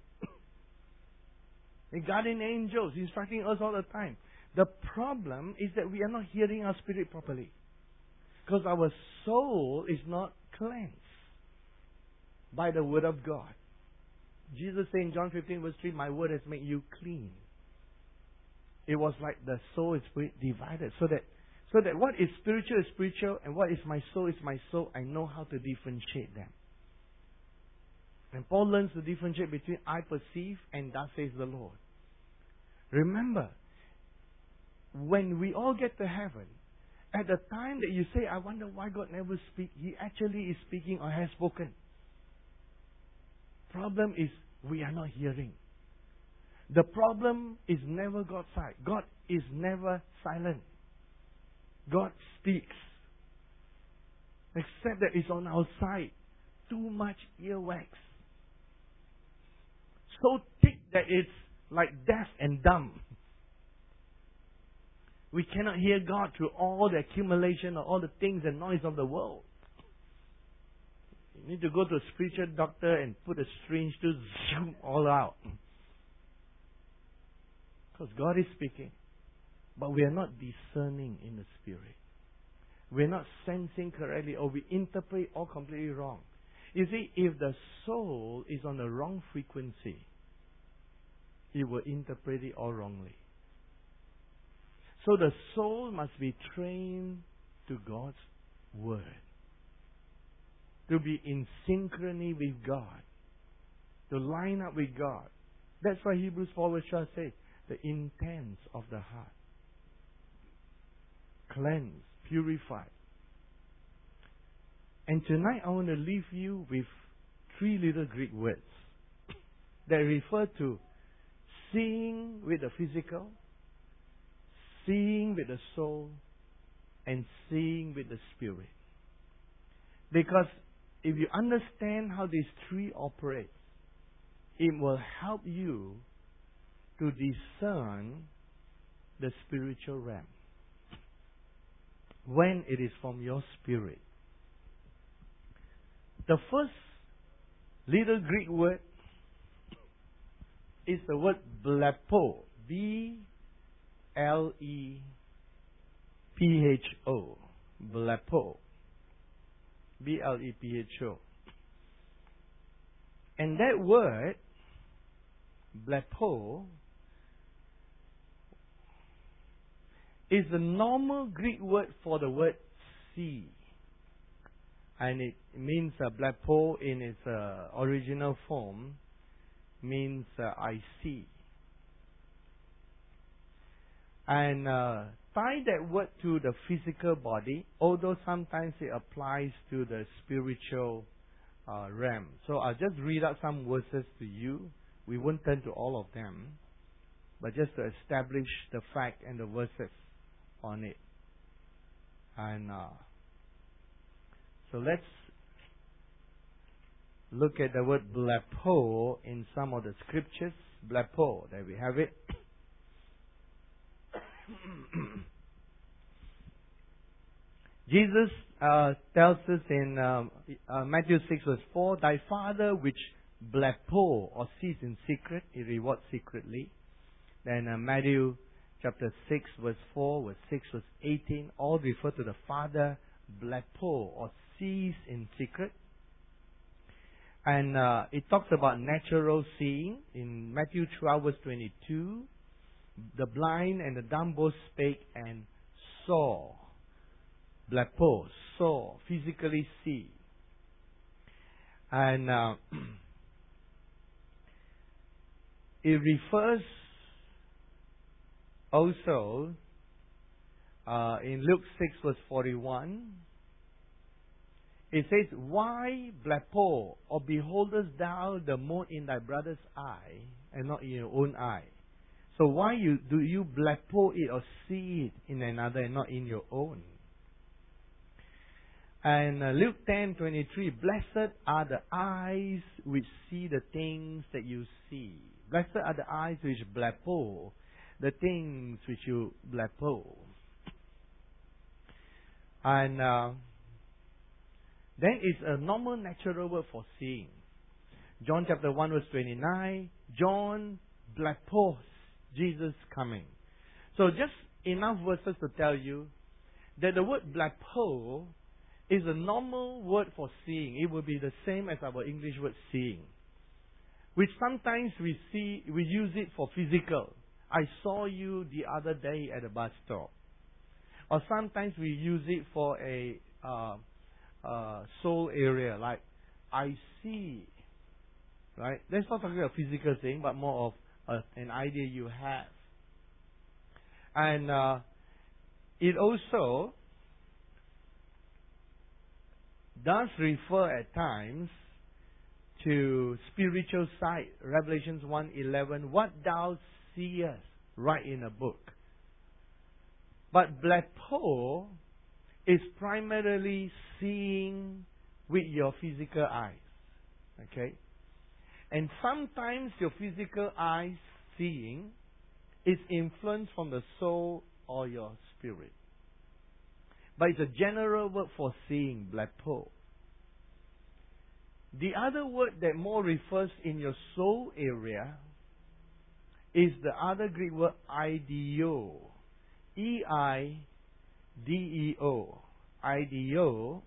The guardian angels instructing us all the time. The problem is that we are not hearing our spirit properly. Because our soul is not cleansed by the word of God. Jesus said in John fifteen verse three, my word has made you clean. It was like the soul is divided. So that, so that what is spiritual is spiritual and what is my soul is my soul. I know how to differentiate them. And Paul learns to differentiate between I perceive and thus says the Lord. Remember, when we all get to heaven, at the time that you say, I wonder why God never speaks, He actually is speaking or has spoken. Problem is, we are not hearing. The problem is never God's side. God is never silent. God speaks. Except that it's on our side. Too much earwax. So thick that it's like deaf and dumb. We cannot hear God through all the accumulation of all the things and noise of the world. You need to go to a spiritual doctor and put a syringe to zoom all out. Because God is speaking. But we are not discerning in the Spirit. We are not sensing correctly, or we interpret all completely wrong. You see, if the soul is on the wrong frequency, it will interpret it all wrongly. So the soul must be trained to God's Word. To be in synchrony with God. To line up with God. That's why Hebrews four verse twelve says, the intents of the heart. Cleansed, purified. And tonight I want to leave you with three little Greek words that refer to seeing with the physical, seeing with the soul, and seeing with the spirit. Because if you understand how these three operate, it will help you to discern the spiritual realm when it is from your spirit. The first little Greek word is the word blepo. B L E P H O. Blepo. B L E P H O. And that word, blepo, is the normal Greek word for the word see. And it means uh, blepo in its uh, original form means uh, I see. And uh, tie that word to the physical body, although sometimes it applies to the spiritual uh, realm. So I'll just read out some verses to you. We won't turn to all of them, but just to establish the fact and the verses on it. And uh, so let's look at the word blepo in some of the scriptures. Blepo, there we have it. Jesus uh, tells us in um, uh, Matthew six verse four, thy Father which blepo or sees in secret, he rewards secretly. Then uh, Matthew chapter six verse four, verse six verse eighteen, all refer to the Father blepo or sees in secret. And uh, it talks about natural seeing in Matthew twelve verse twenty-two. The blind and the dumb both spake and saw. Blepo, saw, physically see. And uh, it refers also uh, in Luke six verse forty-one. It says, why blepo, or beholdest thou the mote in thy brother's eye, and not in your own eye. So why you do you blepo it or see it in another and not in your own? And uh, Luke ten twenty-three, blessed are the eyes which see the things that you see. Blessed are the eyes which blepo the things which you blepo. And uh, then it's a normal natural word for seeing. John chapter one verse twenty-nine, John blepos Jesus coming. So just enough verses to tell you that the word blepo is a normal word for seeing. It will be the same as our English word seeing, which sometimes we see, we use it for physical. I saw you the other day at a bus stop. Or sometimes we use it for a uh, uh, soul area, like I see. Right? That's not talking about a physical thing, but more of a, an idea you have. And uh, it also does refer at times to spiritual sight. Revelations one eleven, what thou seest, write in a book. But blepo is primarily seeing with your physical eyes. Okay? And sometimes your physical eyes seeing is influenced from the soul or your spirit. But it's a general word for seeing, blepo. The other word that more refers in your soul area is the other Greek word ideo. E I D E O. Ideo.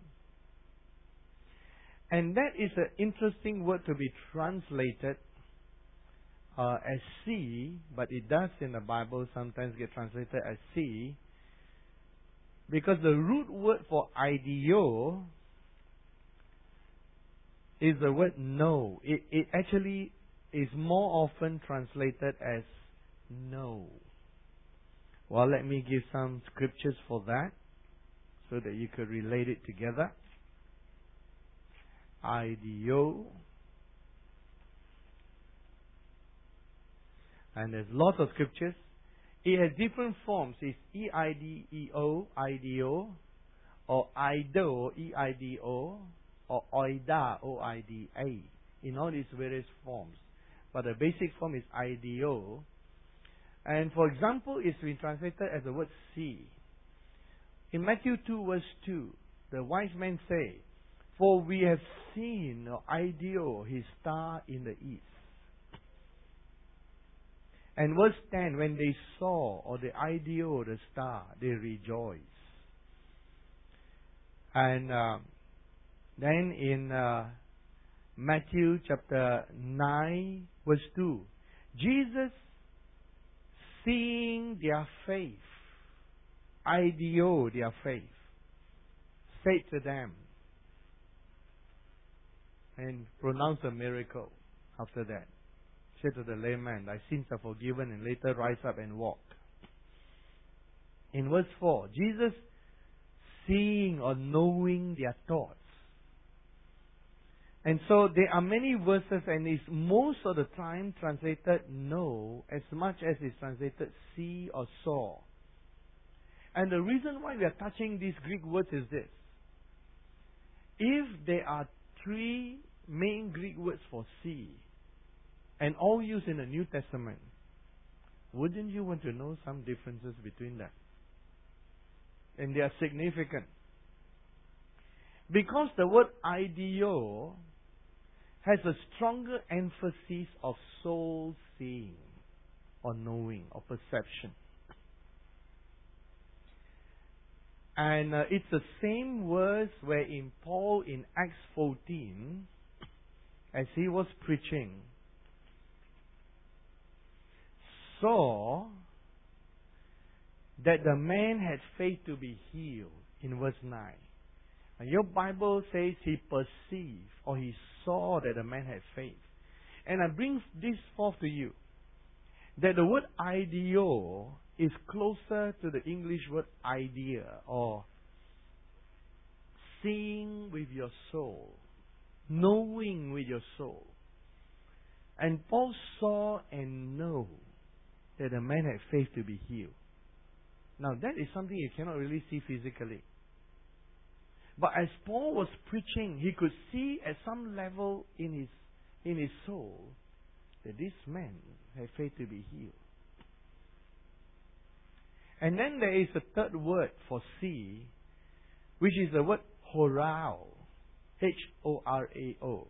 And that is an interesting word to be translated uh, as see, but it does in the Bible sometimes get translated as see, because the root word for ideo is the word know. It, it actually is more often translated as know. Well, let me give some scriptures for that so that you could relate it together. Ideo. And there's lots of scriptures. It has different forms. It's E I D E O, ideo, or ido, E I D O, or oida, O I D A, in all these various forms. But the basic form is ideo. And for example, it's been translated as the word see. In Matthew two verse two, the wise men say, for we have seen, or ideo, his star in the east. And verse ten, when they saw, or the ideo, the star, they rejoiced. And uh, then in uh, Matthew chapter nine, verse two, Jesus, seeing their faith, ideo, their faith, said to them, and pronounced a miracle after that. Said to the layman, thy sins are forgiven, and later rise up and walk. In verse four, Jesus, seeing or knowing their thoughts. And so there are many verses, and it's most of the time translated know as much as it's translated see or saw. And the reason why we are touching these Greek words is this. If there are three main Greek words for see, and all used in the New Testament, wouldn't you want to know some differences between them? And they are significant. Because the word ideo has a stronger emphasis of soul seeing, or knowing, or perception. And uh, it's the same words where in Paul in Acts fourteen, as he was preaching, saw that the man had faith to be healed in verse nine. And your Bible says he perceived or he saw that the man had faith. And I bring this forth to you, that the word ideo is closer to the English word idea, or seeing with your soul, knowing with your soul. And Paul saw and know that the man had faith to be healed. Now that is something you cannot really see physically. But as Paul was preaching, he could see at some level in his in his soul that this man had faith to be healed. And then there is a third word for see, which is the word horao. H O R A O.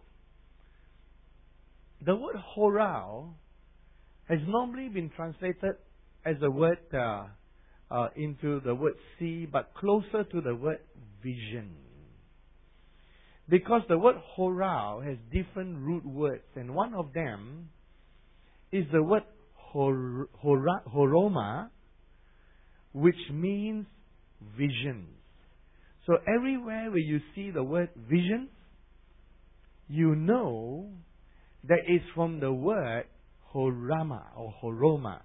The word horao has normally been translated as a word uh, uh, into the word see, but closer to the word vision. Because the word horao has different root words, and one of them is the word hor, hora, horoma, which means visions. So everywhere where you see the word visions, you know that it's from the word horama or horoma.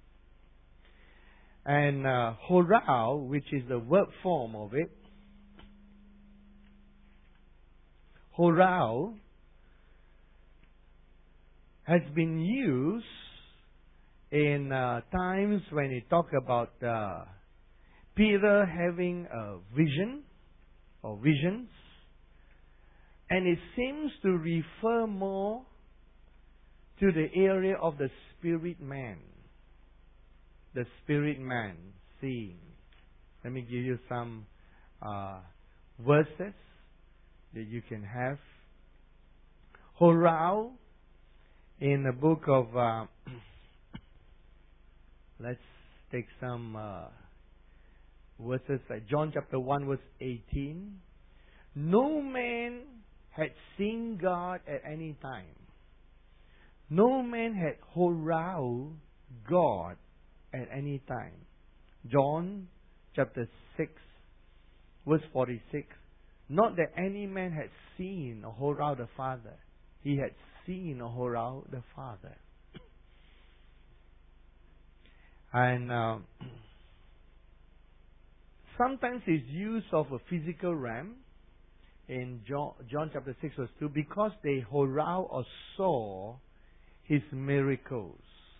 And uh, horao, which is the verb form of it, horao has been used in uh, times when you talk about uh, Peter having a vision or visions, and it seems to refer more to the area of the spirit man. The spirit man seeing. Let me give you some uh, verses that you can have. Horao in the book of uh, let's take some uh, verses like John chapter one verse eighteen. No man had seen God at any time. No man had horao God at any time. John chapter six verse forty-six. Not that any man had seen or horao the Father. He had seen or horao the Father. And uh, sometimes it's use of a physical realm in John, John chapter six verse two because they horao or saw His miracles.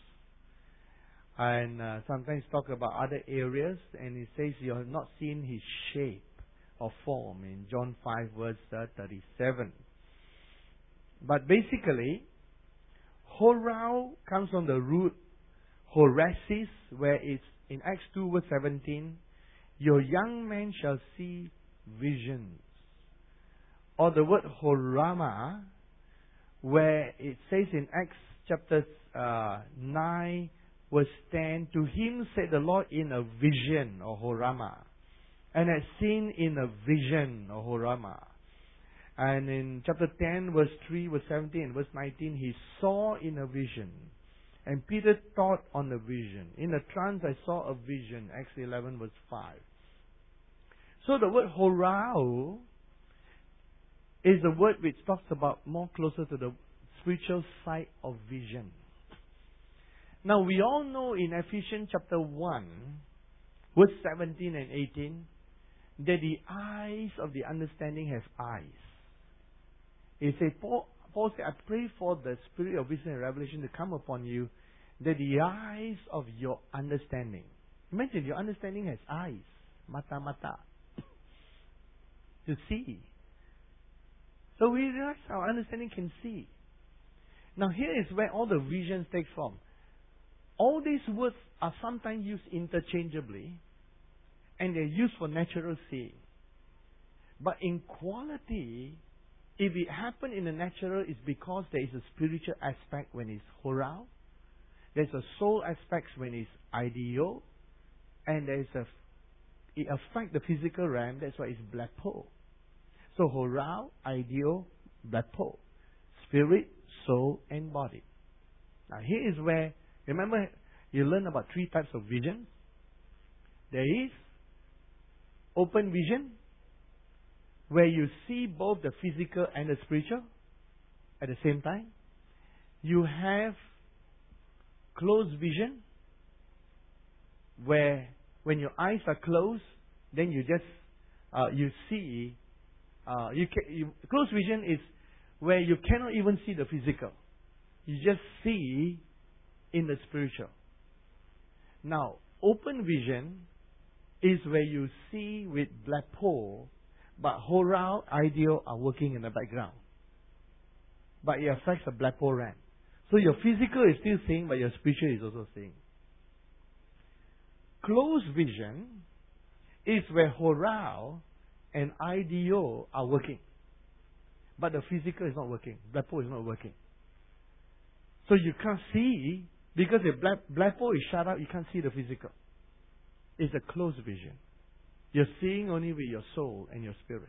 And uh, sometimes talk about other areas, and it says you have not seen His shape or form in John five verse uh, thirty-seven. But basically, horao comes from the root horasis, where it's in Acts two verse seventeen, your young man shall see visions. Or the word horama, where it says in Acts chapter uh, nine verse ten, to him said the Lord in a vision, or horama, and had seen in a vision, or horama. And in chapter ten verse three verse seventeen verse nineteen, he saw in a vision. And Peter thought on the vision. In a trance I saw a vision, Acts eleven verse five. So the word horao is the word which talks about more closer to the spiritual side of vision. Now we all know in Ephesians chapter one, verse seventeen and eighteen, that the eyes of the understanding have eyes. It says, Paul, Paul said, I pray for the spirit of wisdom and revelation to come upon you, that the eyes of your understanding. Imagine your understanding has eyes, mata mata, to see. So we realize our understanding can see. Now here is where all the visions take from. All these words are sometimes used interchangeably, and they're used for natural seeing. But in quality, if it happened in the natural, it's because there is a spiritual aspect when it's horao. There's a soul aspect when it's ideo. And there's a, it affects the physical realm, that's why it's blepo. So horao, ideo, blepo. Spirit, soul, and body. Now here is where, remember, you learn about three types of vision. There is open vision, where you see both the physical and the spiritual at the same time. You have closed vision, where when your eyes are closed, then you just uh, you see. Uh, you, can, you closed vision is where you cannot even see the physical. You just see in the spiritual. Now, open vision is where you see with blepo, but Hora, ideal are working in the background. But it affects the blepo realm. So your physical is still seeing, but your spiritual is also seeing. Closed vision is where Hora and I D O are working. But the physical is not working. Blepo is not working. So you can't see, because the blepo is shut up, you can't see the physical. It's a closed vision. You're seeing only with your soul and your spirit.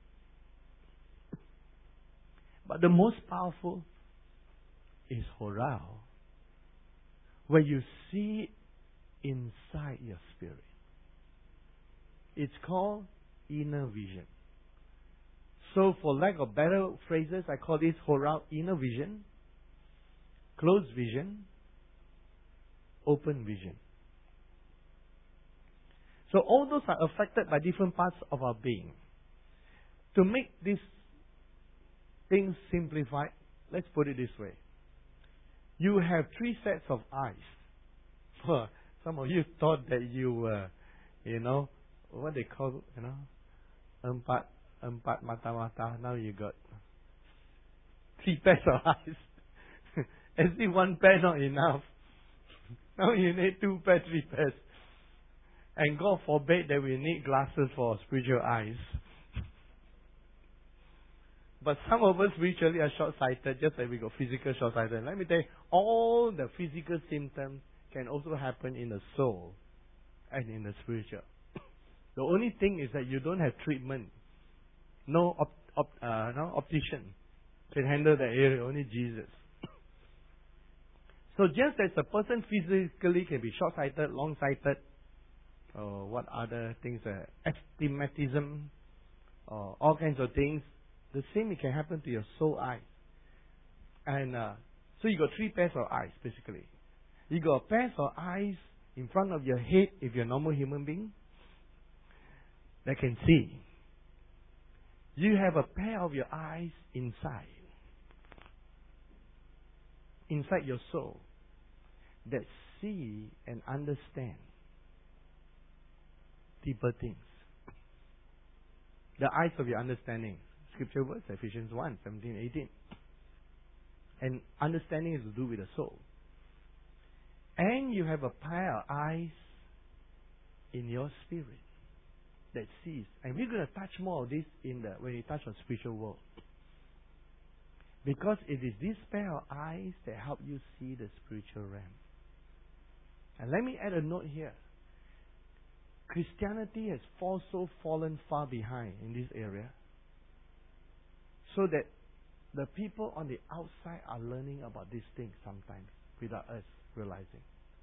But the most powerful is Hora, where you see inside your spirit. It's called inner vision. So for lack of better phrases, I call this Hora inner vision, closed vision, open vision. So all those are affected by different parts of our being. To make this thing simplified, let's put it this way. You have three sets of eyes. Well, some of you thought that you were, you know, what they call, you know, empat, empat mata-mata. Now you got three pairs of eyes. As if one pair not enough. Now you need two pairs, three pairs. And God forbid that we need glasses for spiritual eyes. But some of us spiritually are short-sighted, just like we got physical short-sighted. Let me tell you, all the physical symptoms can also happen in the soul and in the spiritual. The only thing is that you don't have treatment. No, op, op, uh, no optician can handle that area, only Jesus. So just as a person physically can be short-sighted, long-sighted, or what other things, uh, astigmatism, or all kinds of things, the same it can happen to your soul eye. And uh, so you got three pairs of eyes, basically. You got pairs of eyes in front of your head if you're a normal human being that can see. You have a pair of your eyes inside. Inside your soul that see and understand deeper things. The eyes of your understanding. Scripture words, Ephesians one, seventeen, eighteen. And understanding is to do with the soul. And you have a pair of eyes in your spirit that sees. And we're going to touch more of this in the when we touch on spiritual world. Because it is this pair of eyes that help you see the spiritual realm. And let me add a note here. Christianity has also fallen far behind in this area, so that the people on the outside are learning about these things sometimes without us realizing.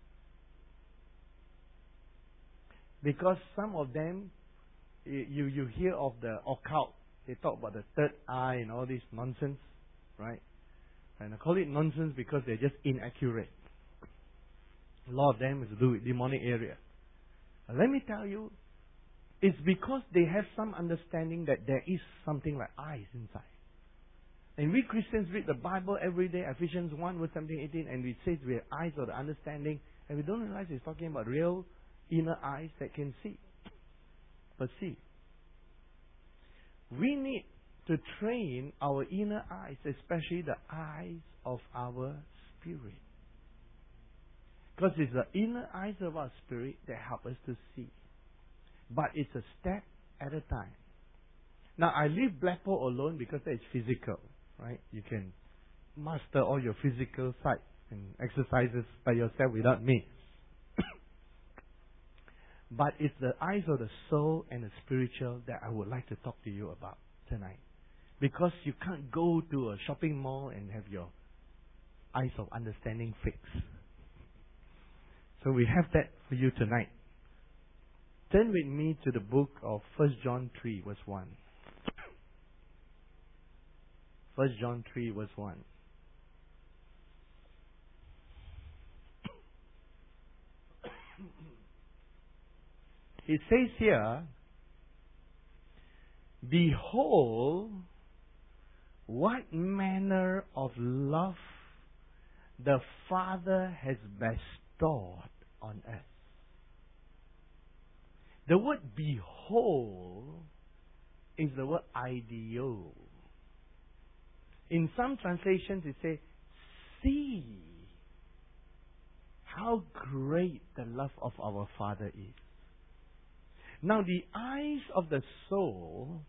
Because some of them, you, you hear of the occult, they talk about the third eye and all this nonsense, right? And I call it nonsense because they're just inaccurate. A lot of them is to do with demonic area. And let me tell you, it's because they have some understanding that there is something like eyes inside. And we Christians read the Bible every day, Ephesians one, verse seventeen, eighteen, and it says we have eyes of the understanding, and we don't realize it's talking about real inner eyes that can see, perceive. We need to train our inner eyes, especially the eyes of our spirit. Because it's the inner eyes of our spirit that help us to see. But it's a step at a time. Now, I leave blepo alone because it's physical, right? You can master all your physical side and exercises by yourself without me. But it's the eyes of the soul and the spiritual that I would like to talk to you about tonight. Because you can't go to a shopping mall and have your eyes of understanding fixed. So we have that for you tonight. Turn with me to the book of First John three, verse one. First John three, verse one. It says here, behold, what manner of love the Father has bestowed on us. The word behold is the word ideo. In some translations it says, see how great the love of our Father is. Now the eyes of the soul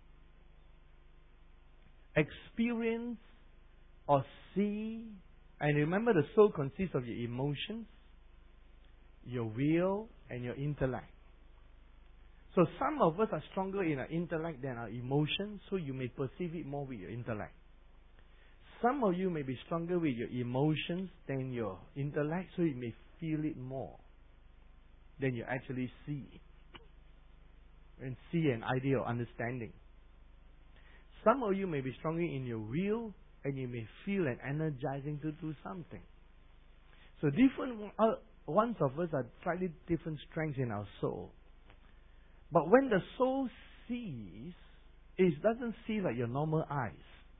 experience or see, and remember the soul consists of your emotions, your will, and your intellect. So some of us are stronger in our intellect than our emotions, so you may perceive it more with your intellect. Some of you may be stronger with your emotions than your intellect, so you may feel it more than you actually see. And see an idea or understanding. Some of you may be stronger in your will, and you may feel an energizing to do something. So different uh, ones of us are slightly different strengths in our soul. But when the soul sees, it doesn't see like your normal eyes.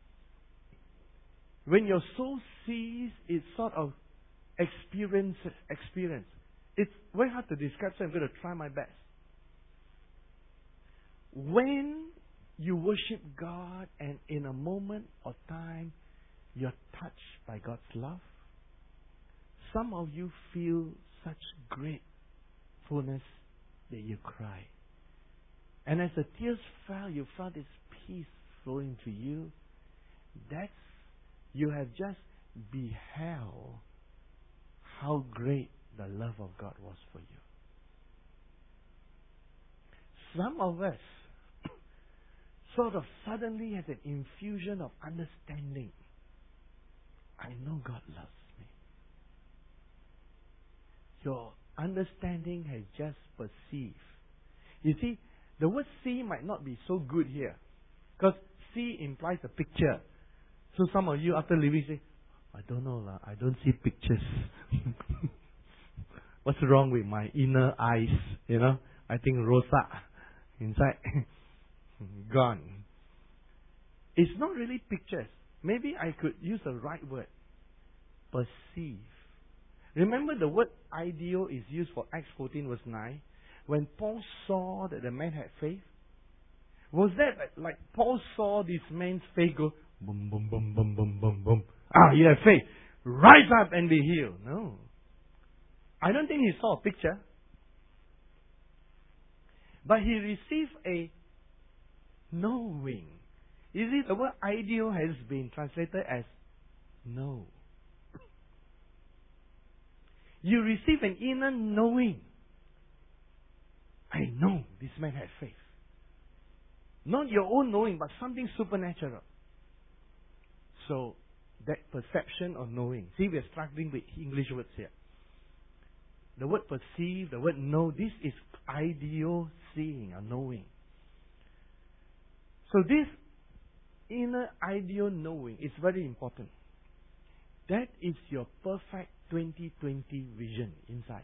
When your soul sees, it sort of experiences experience. It's very hard to describe, so I'm going to try my best. When you worship God and in a moment of time you're touched by God's love, some of you feel such great fullness that you cry. And as the tears fell, you felt this peace flowing to you. That's, you have just beheld how great the love of God was for you. Some of us sort of suddenly has an infusion of understanding. I know God loves me. Your understanding has just perceived. You see, the word see might not be so good here. Because see implies a picture. So some of you after leaving say, I don't know lah, I don't see pictures. What's wrong with my inner eyes? You know, I think Rosa inside gone. It's not really pictures. Maybe I could use the right word. Perceive. Remember the word ideo is used for Acts fourteen verse nine. When Paul saw that the man had faith. Was that like, like Paul saw this man's faith go boom, boom, boom, boom, boom, boom, boom. Ah, you have faith. Rise up and be healed. No. I don't think he saw a picture. But he received a knowing. You see, the word ideo has been translated as know. You receive an inner knowing. I know this man had faith. Not your own knowing, but something supernatural. So, that perception of knowing. See, we are struggling with English words here. The word perceive, the word know, this is ideo seeing or knowing. So this inner ideo knowing is very important. That is your perfect twenty twenty vision inside.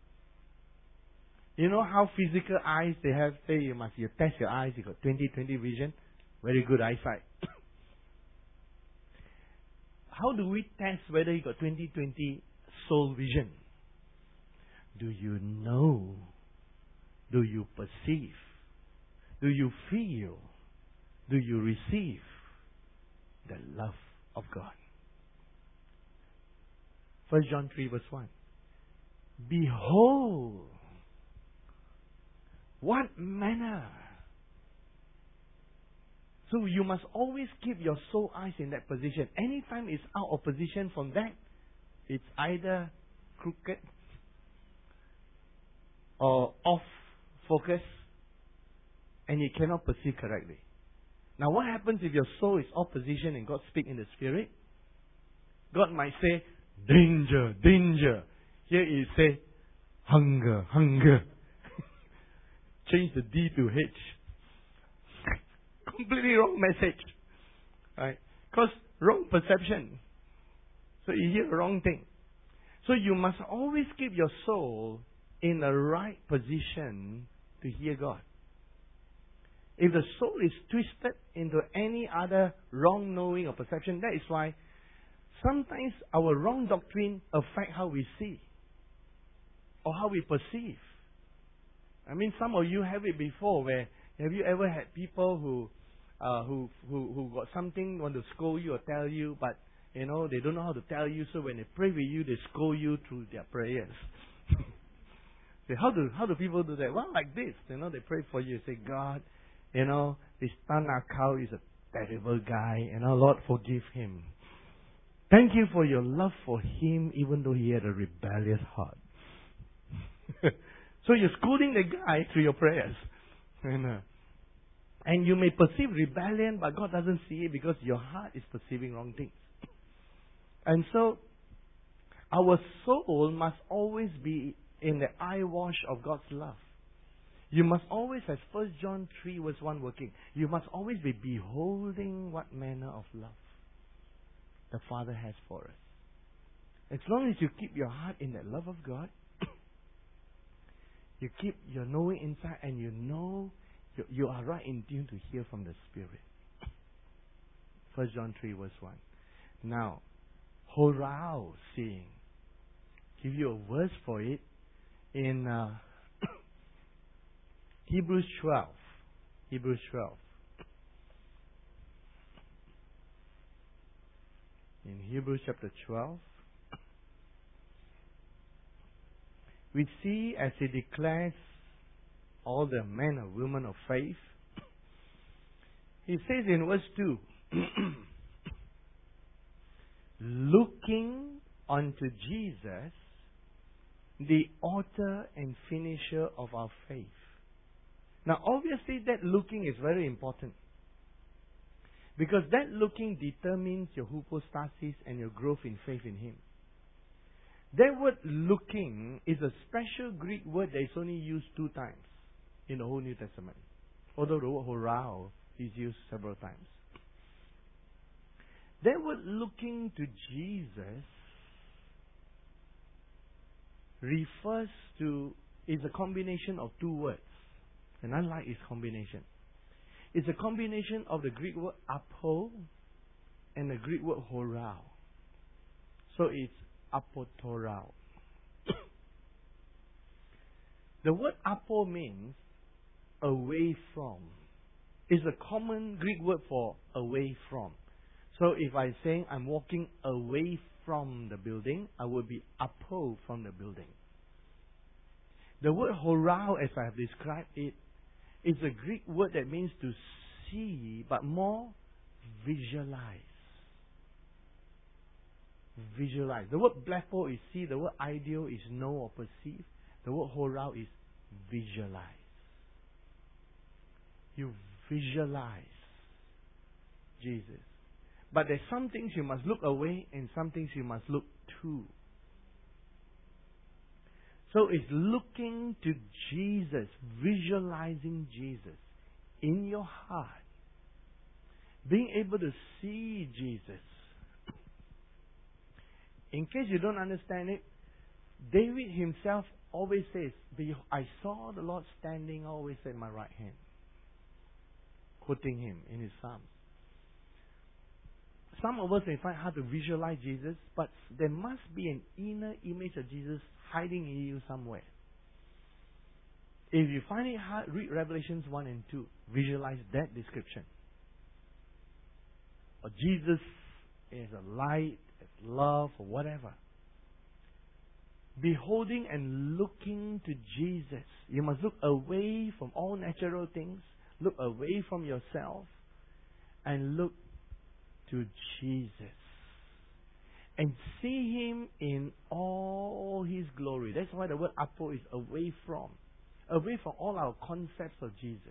You know how physical eyes they have, say you must you test your eyes, you got twenty twenty vision, very good eyesight. How do we test whether you got twenty twenty soul vision? Do you know? Do you perceive? Do you feel? Do you receive the love of God? First John three verse one. Behold, what manner. So you must always keep your soul eyes in that position. Anytime it's out of position from that, it's either crooked or off focus, and you cannot perceive correctly. Now what happens if your soul is off position and God speaks in the spirit? God might say, danger, danger. Here he say, hunger, hunger. Change the D to H. Completely wrong message. Right? Because wrong perception. So you hear the wrong thing. So you must always keep your soul in the right position to hear God. If the soul is twisted into any other wrong knowing or perception, that is why sometimes our wrong doctrine affect how we see or how we perceive. I mean, some of you have it before. Where have you ever had people who, uh, who, who, who got something want to scold you or tell you, but you know they don't know how to tell you. So when they pray with you, they scold you through their prayers. Say, how do how do people do that? Well, like this. You know, they pray for you. Say, God, you know, this Tan Akau is a terrible guy. You know, Lord, forgive him. Thank you for your love for him, even though he had a rebellious heart. So you're scolding the guy through your prayers. And, uh, and you may perceive rebellion, but God doesn't see it because your heart is perceiving wrong things. And so, our soul must always be in the eye wash of God's love. You must always, as First John three verse one working, you must always be beholding what manner of love the Father has for us. As long as you keep your heart in that love of God, you keep your knowing inside, and you know you, you are right in tune to hear from the Spirit. First John three verse one. Now, horao, seeing. Give you a verse for it in uh, Hebrews twelve. Hebrews twelve. In Hebrews chapter twelve, we see as he declares all the men and women of faith, he says in verse two, looking unto Jesus, the author and finisher of our faith. Now obviously that looking is very important, because that looking determines your hypostasis and your growth in faith in Him. That word looking is a special Greek word that is only used two times in the whole New Testament, although the word horao is used several times. That word looking to Jesus refers to, is a combination of two words. And I like its combination. It's a combination of the Greek word apo and the Greek word horao. So it's apotorao. The word apo means away from. It's a common Greek word for away from. So if I'm saying I'm walking away from the building, I will be apo from the building. The word horao, as I have described it, is a Greek word that means to see, but more visualize. Visualize. The word blepo is see, the word ideal is know or perceive. The word horao is visualize. You visualize Jesus. But there's some things you must look away and some things you must look to. So it's looking to Jesus, visualizing Jesus in your heart. Being able to see Jesus. In case you don't understand it, David himself always says, I saw the Lord standing always at my right hand. Quoting him in his Psalms. Some of us may find it hard to visualize Jesus, but there must be an inner image of Jesus hiding in you somewhere. If you find it hard, read Revelations one and two. Visualize that description. Or Jesus is a light, is love, or whatever. Beholding and looking to Jesus. You must look away from all natural things. Look away from yourself. And look to Jesus. And see Him in all His glory. That's why the word apo is away from. Away from all our concepts of Jesus.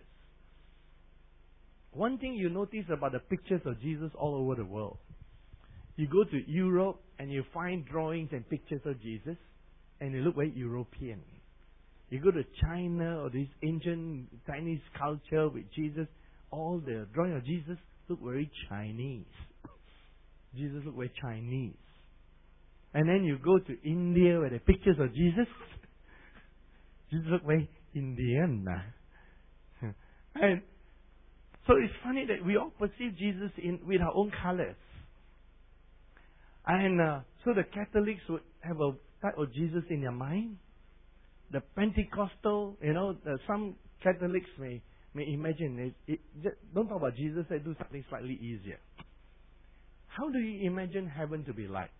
One thing you notice about the pictures of Jesus all over the world. You go to Europe and you find drawings and pictures of Jesus. And they look very European. You go to China or this ancient Chinese culture with Jesus. All the drawing of Jesus look very Chinese. Jesus look very Chinese. And then you go to India where the pictures of Jesus, Jesus look very Indian. And so it's funny that we all perceive Jesus in with our own colors. And uh, so the Catholics would have a type of Jesus in their mind. The Pentecostal, you know, the, some Catholics may may imagine it, it, just, don't talk about Jesus. They do something slightly easier. How do you imagine heaven to be like?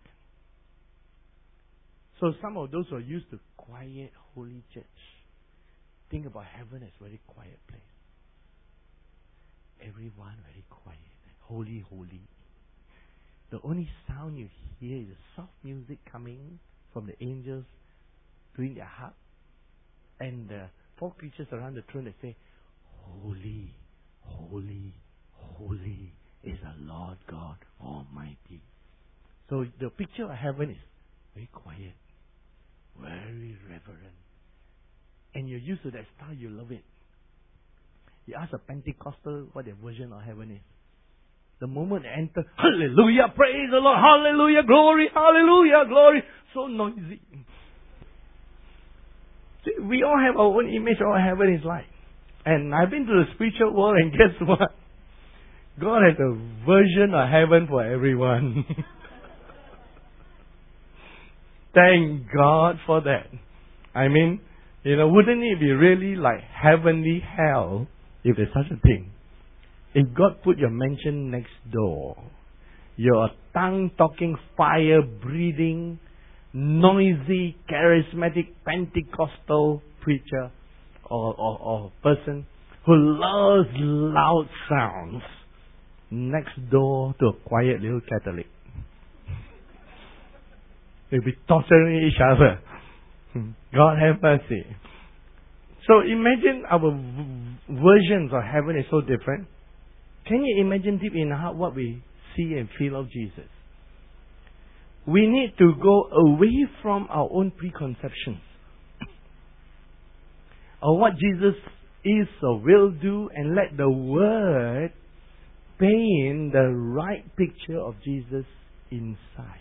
So some of those who are used to quiet, holy church think about heaven as a very quiet place. Everyone very quiet, holy, holy. The only sound you hear is soft music coming from the angels doing their harp, and the four creatures around the throne that say, "Holy, holy, holy is the Lord God Almighty." So the picture of heaven is very quiet, very reverent, and you're used to that style. You love it. You ask a Pentecostal what their version of heaven is. The moment they enter, hallelujah, praise the Lord, hallelujah, glory, hallelujah, glory. So noisy. See, we all have our own image of what heaven is like. And I've been to the spiritual world, and guess what? God has a version of heaven for everyone. Thank God for that. I mean, you know, wouldn't it be really like heavenly hell if there's such a thing? If God put your mansion next door, you're a tongue-talking, fire-breathing, noisy, charismatic, Pentecostal preacher or, or, or person who loves loud sounds next door to a quiet little Catholic. They'll be torturing each other. God have mercy. So imagine our v- versions of heaven is so different. Can you imagine deep in our heart what we see and feel of Jesus? We need to go away from our own preconceptions of what Jesus is or will do, and let the Word paint the right picture of Jesus inside.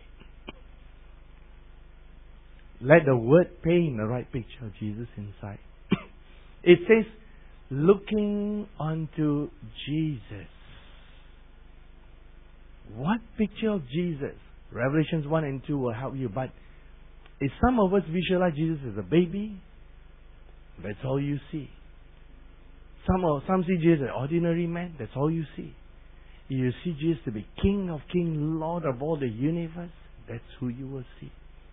Let the Word paint the right picture of Jesus inside. It says, looking unto Jesus. What picture of Jesus? Revelations one and two will help you, but if some of us visualize Jesus as a baby, that's all you see. Some of, some see Jesus as an ordinary man, that's all you see. You see Jesus to be King of kings, Lord of all the universe, that's who you will see.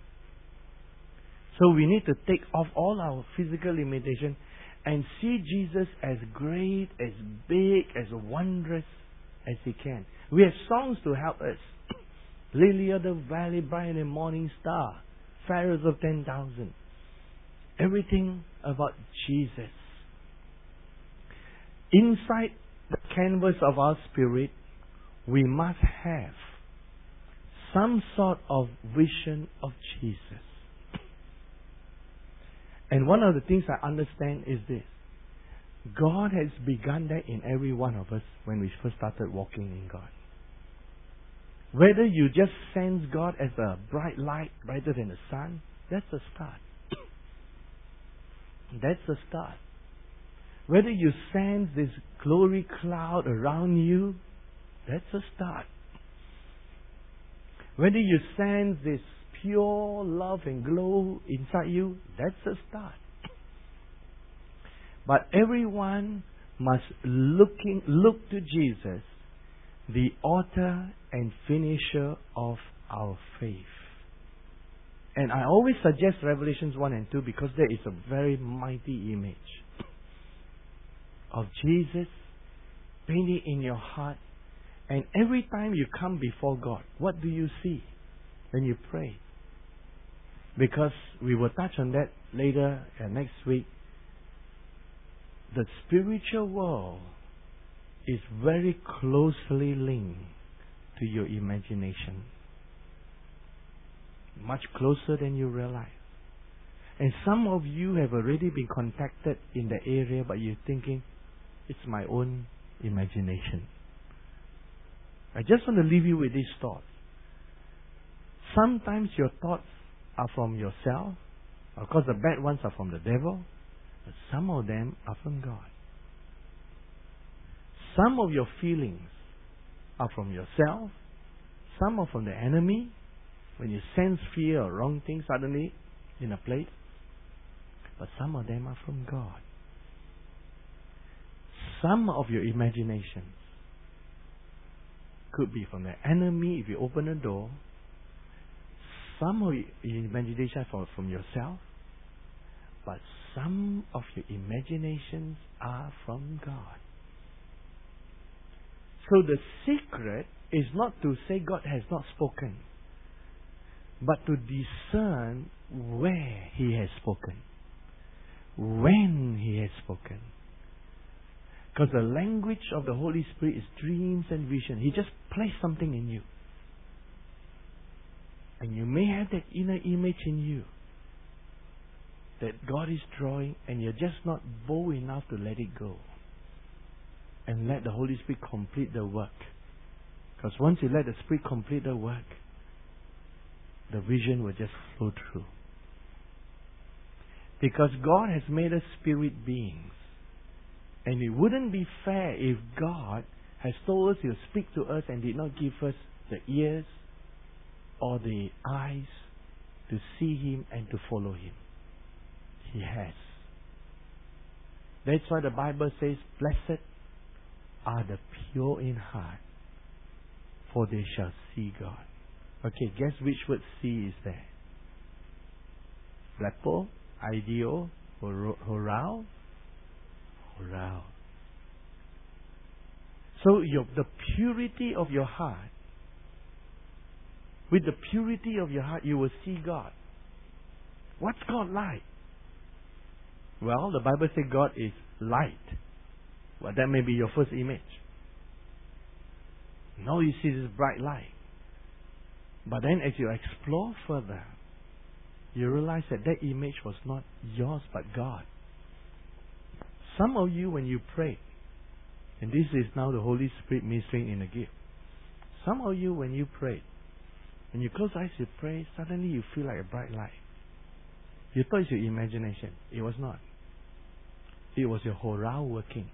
So we need to take off all our physical limitation and see Jesus as great, as big, as wondrous as He can. We have songs to help us. Lily of the valley, bright and morning star, fairest of ten thousand. Everything about Jesus. Inside the canvas of our spirit, we must have some sort of vision of Jesus. And one of the things I understand is this. God has begun that in every one of us when we first started walking in God. Whether you just sense God as a bright light, brighter than the sun, that's a start. That's a start. Whether you sense this glory cloud around you, that's a start. Whether you sense this pure love and glow inside you, that's a start. But everyone must looking, look to Jesus, the author and finisher of our faith. And I always suggest Revelations one and two because there is a very mighty image of Jesus painted in your heart. And every time you come before God, what do you see when you pray? Because we will touch on that later uh, next week. The spiritual world is very closely linked to your imagination. Much closer than you realize. And some of you have already been contacted in the area, but you're thinking, it's my own imagination. I just want to leave you with this thought. Sometimes your thoughts are from yourself. Of course, the bad ones are from the devil. But some of them are from God. Some of your feelings are from yourself. Some are from the enemy. When you sense fear or wrong things suddenly in a place. But some of them are from God. Some of your imaginations could be from the enemy if you open a door. Some of your imagination are from yourself. But some of your imaginations are from God. So the secret is not to say God has not spoken, but to discern where He has spoken, when He has spoken. Because the language of the Holy Spirit is dreams and vision. He just placed something in you. And you may have that inner image in you that God is drawing, and you're just not bold enough to let it go. And let the Holy Spirit complete the work. Because once you let the Spirit complete the work, the vision will just flow through. Because God has made us spirit beings. And it wouldn't be fair if God has told us He'll speak to us and did not give us the ears or the eyes to see Him and to follow Him. He has. That's why the Bible says, blessed are the pure in heart, for they shall see God. Okay, guess which word see is there? Blepo, ideo, horao, horao. So your, the purity of your heart, with the purity of your heart, you will see God. What's God like? Well, the Bible says God is light. Well, that may be your first image. Now you see this bright light. But then as you explore further, you realize that that image was not yours but God. Some of you, when you pray, and this is now the Holy Spirit ministering in a gift. Some of you, when you pray, when you close eyes, you pray, suddenly you feel like a bright light. You thought it's your imagination. It was not. It was your horao working.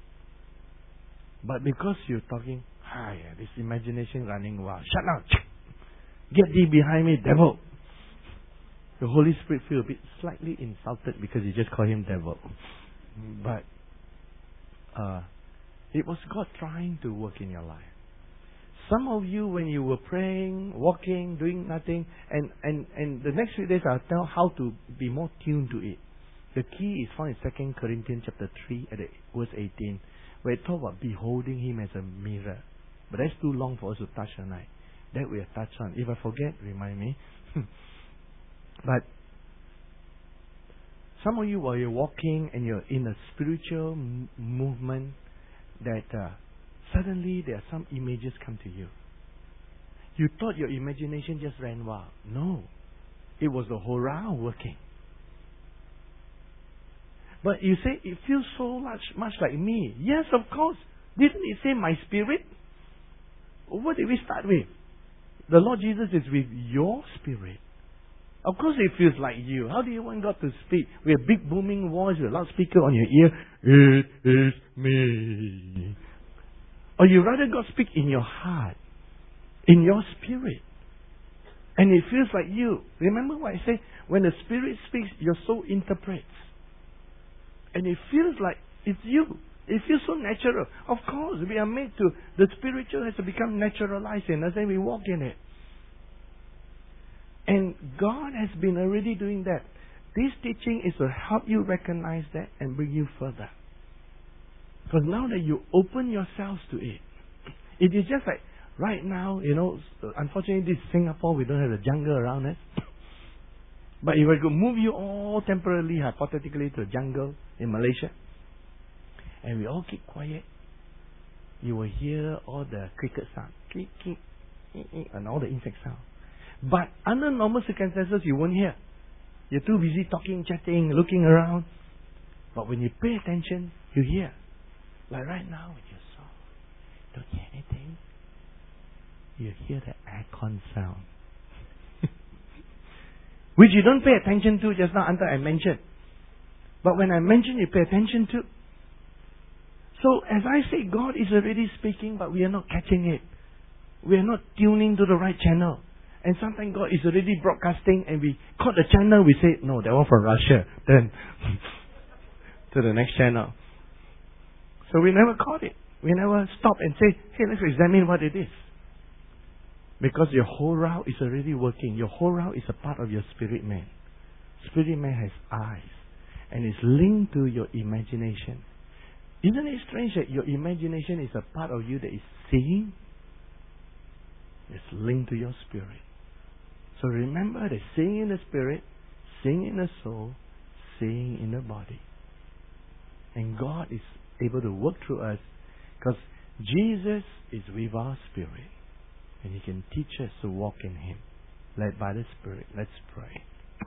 But because you're talking, ah, yeah, this imagination running wild. Shut up! Get thee behind me, devil! The Holy Spirit feels a bit slightly insulted because you just call him devil. But uh, it was God trying to work in your life. Some of you, when you were praying, walking, doing nothing, and, and, and the next few days I'll tell how to be more tuned to it. The key is found in Second Corinthians chapter three at verse eighteen, where it talks about beholding Him as a mirror. But that's too long for us to touch tonight. That we'll touch on. If I forget, remind me. But some of you, while you're walking and you're in a spiritual m- movement, that uh, suddenly there are some images come to you. You thought your imagination just ran wild. No. It was the horao working. But you say, it feels so much, much like me. Yes, of course. Didn't it say my spirit? What did we start with? The Lord Jesus is with your spirit. Of course it feels like you. How do you want God to speak? With a big booming voice, with a loudspeaker on your ear. It is me. Or you rather God speak in your heart, in your spirit. And it feels like you. Remember what I say? When the Spirit speaks, your soul interprets. And it feels like it's you. It feels so natural. Of course, we are made to, the spiritual has to become naturalized in us and we walk in it. And God has been already doing that. This teaching is to help you recognize that and bring you further. Because now that you open yourselves to it, it is just like right now, you know, unfortunately this is Singapore, we don't have the jungle around us. But if I could move you all temporarily, hypothetically, to the jungle in Malaysia, and we all keep quiet, you will hear all the cricket sound, click, click, and all the insect sound. But under normal circumstances, you won't hear. You're too busy talking, chatting, looking around. But when you pay attention, you hear. Like right now, with your soul, don't hear anything. You hear the aircon sound. Which you don't pay attention to just now until I mentioned. But when I mention, you pay attention to. So as I say, God is already speaking, but we are not catching it. We are not tuning to the right channel. And sometimes God is already broadcasting and we caught the channel, we say, no, that one from Russia. Then to the next channel. So we never caught it. We never stop and say, hey, let's examine what it is. Because your whole route is already working. Your whole route is a part of your spirit man. Spirit man has eyes. And it's linked to your imagination. Isn't it strange that your imagination is a part of you that is seeing? It's linked to your spirit. So remember that seeing in the spirit, seeing in the soul, seeing in the body. And God is able to work through us because Jesus is with our spirit. And He can teach us to walk in Him, led by the Spirit. Let's pray.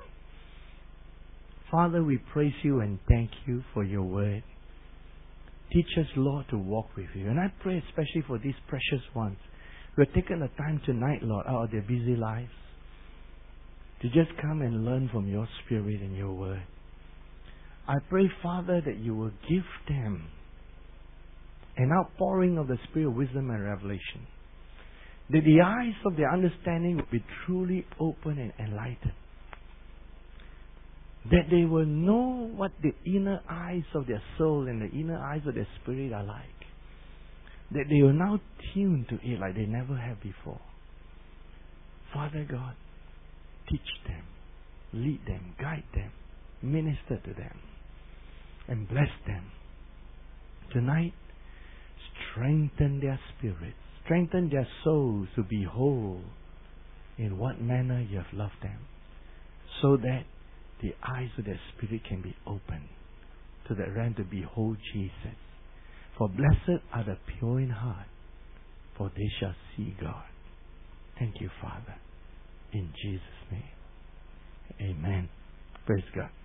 Father, we praise You and thank You for Your word. Teach us, Lord, to walk with You. And I pray especially for these precious ones who have taken the time tonight, Lord, out of their busy lives to just come and learn from Your Spirit and Your word. I pray, Father, that You will give them an outpouring of the Spirit of wisdom and revelation. That the eyes of their understanding will be truly open and enlightened. That they will know what the inner eyes of their soul and the inner eyes of their spirit are like. That they will now tune to it like they never have before. Father God, teach them, lead them, guide them, minister to them, and bless them. Tonight, strengthen their spirits. Strengthen their souls to be whole in what manner You have loved them, so that the eyes of their spirit can be opened to the realm to behold Jesus. For blessed are the pure in heart, for they shall see God. Thank You, Father. In Jesus' name. Amen. Praise God.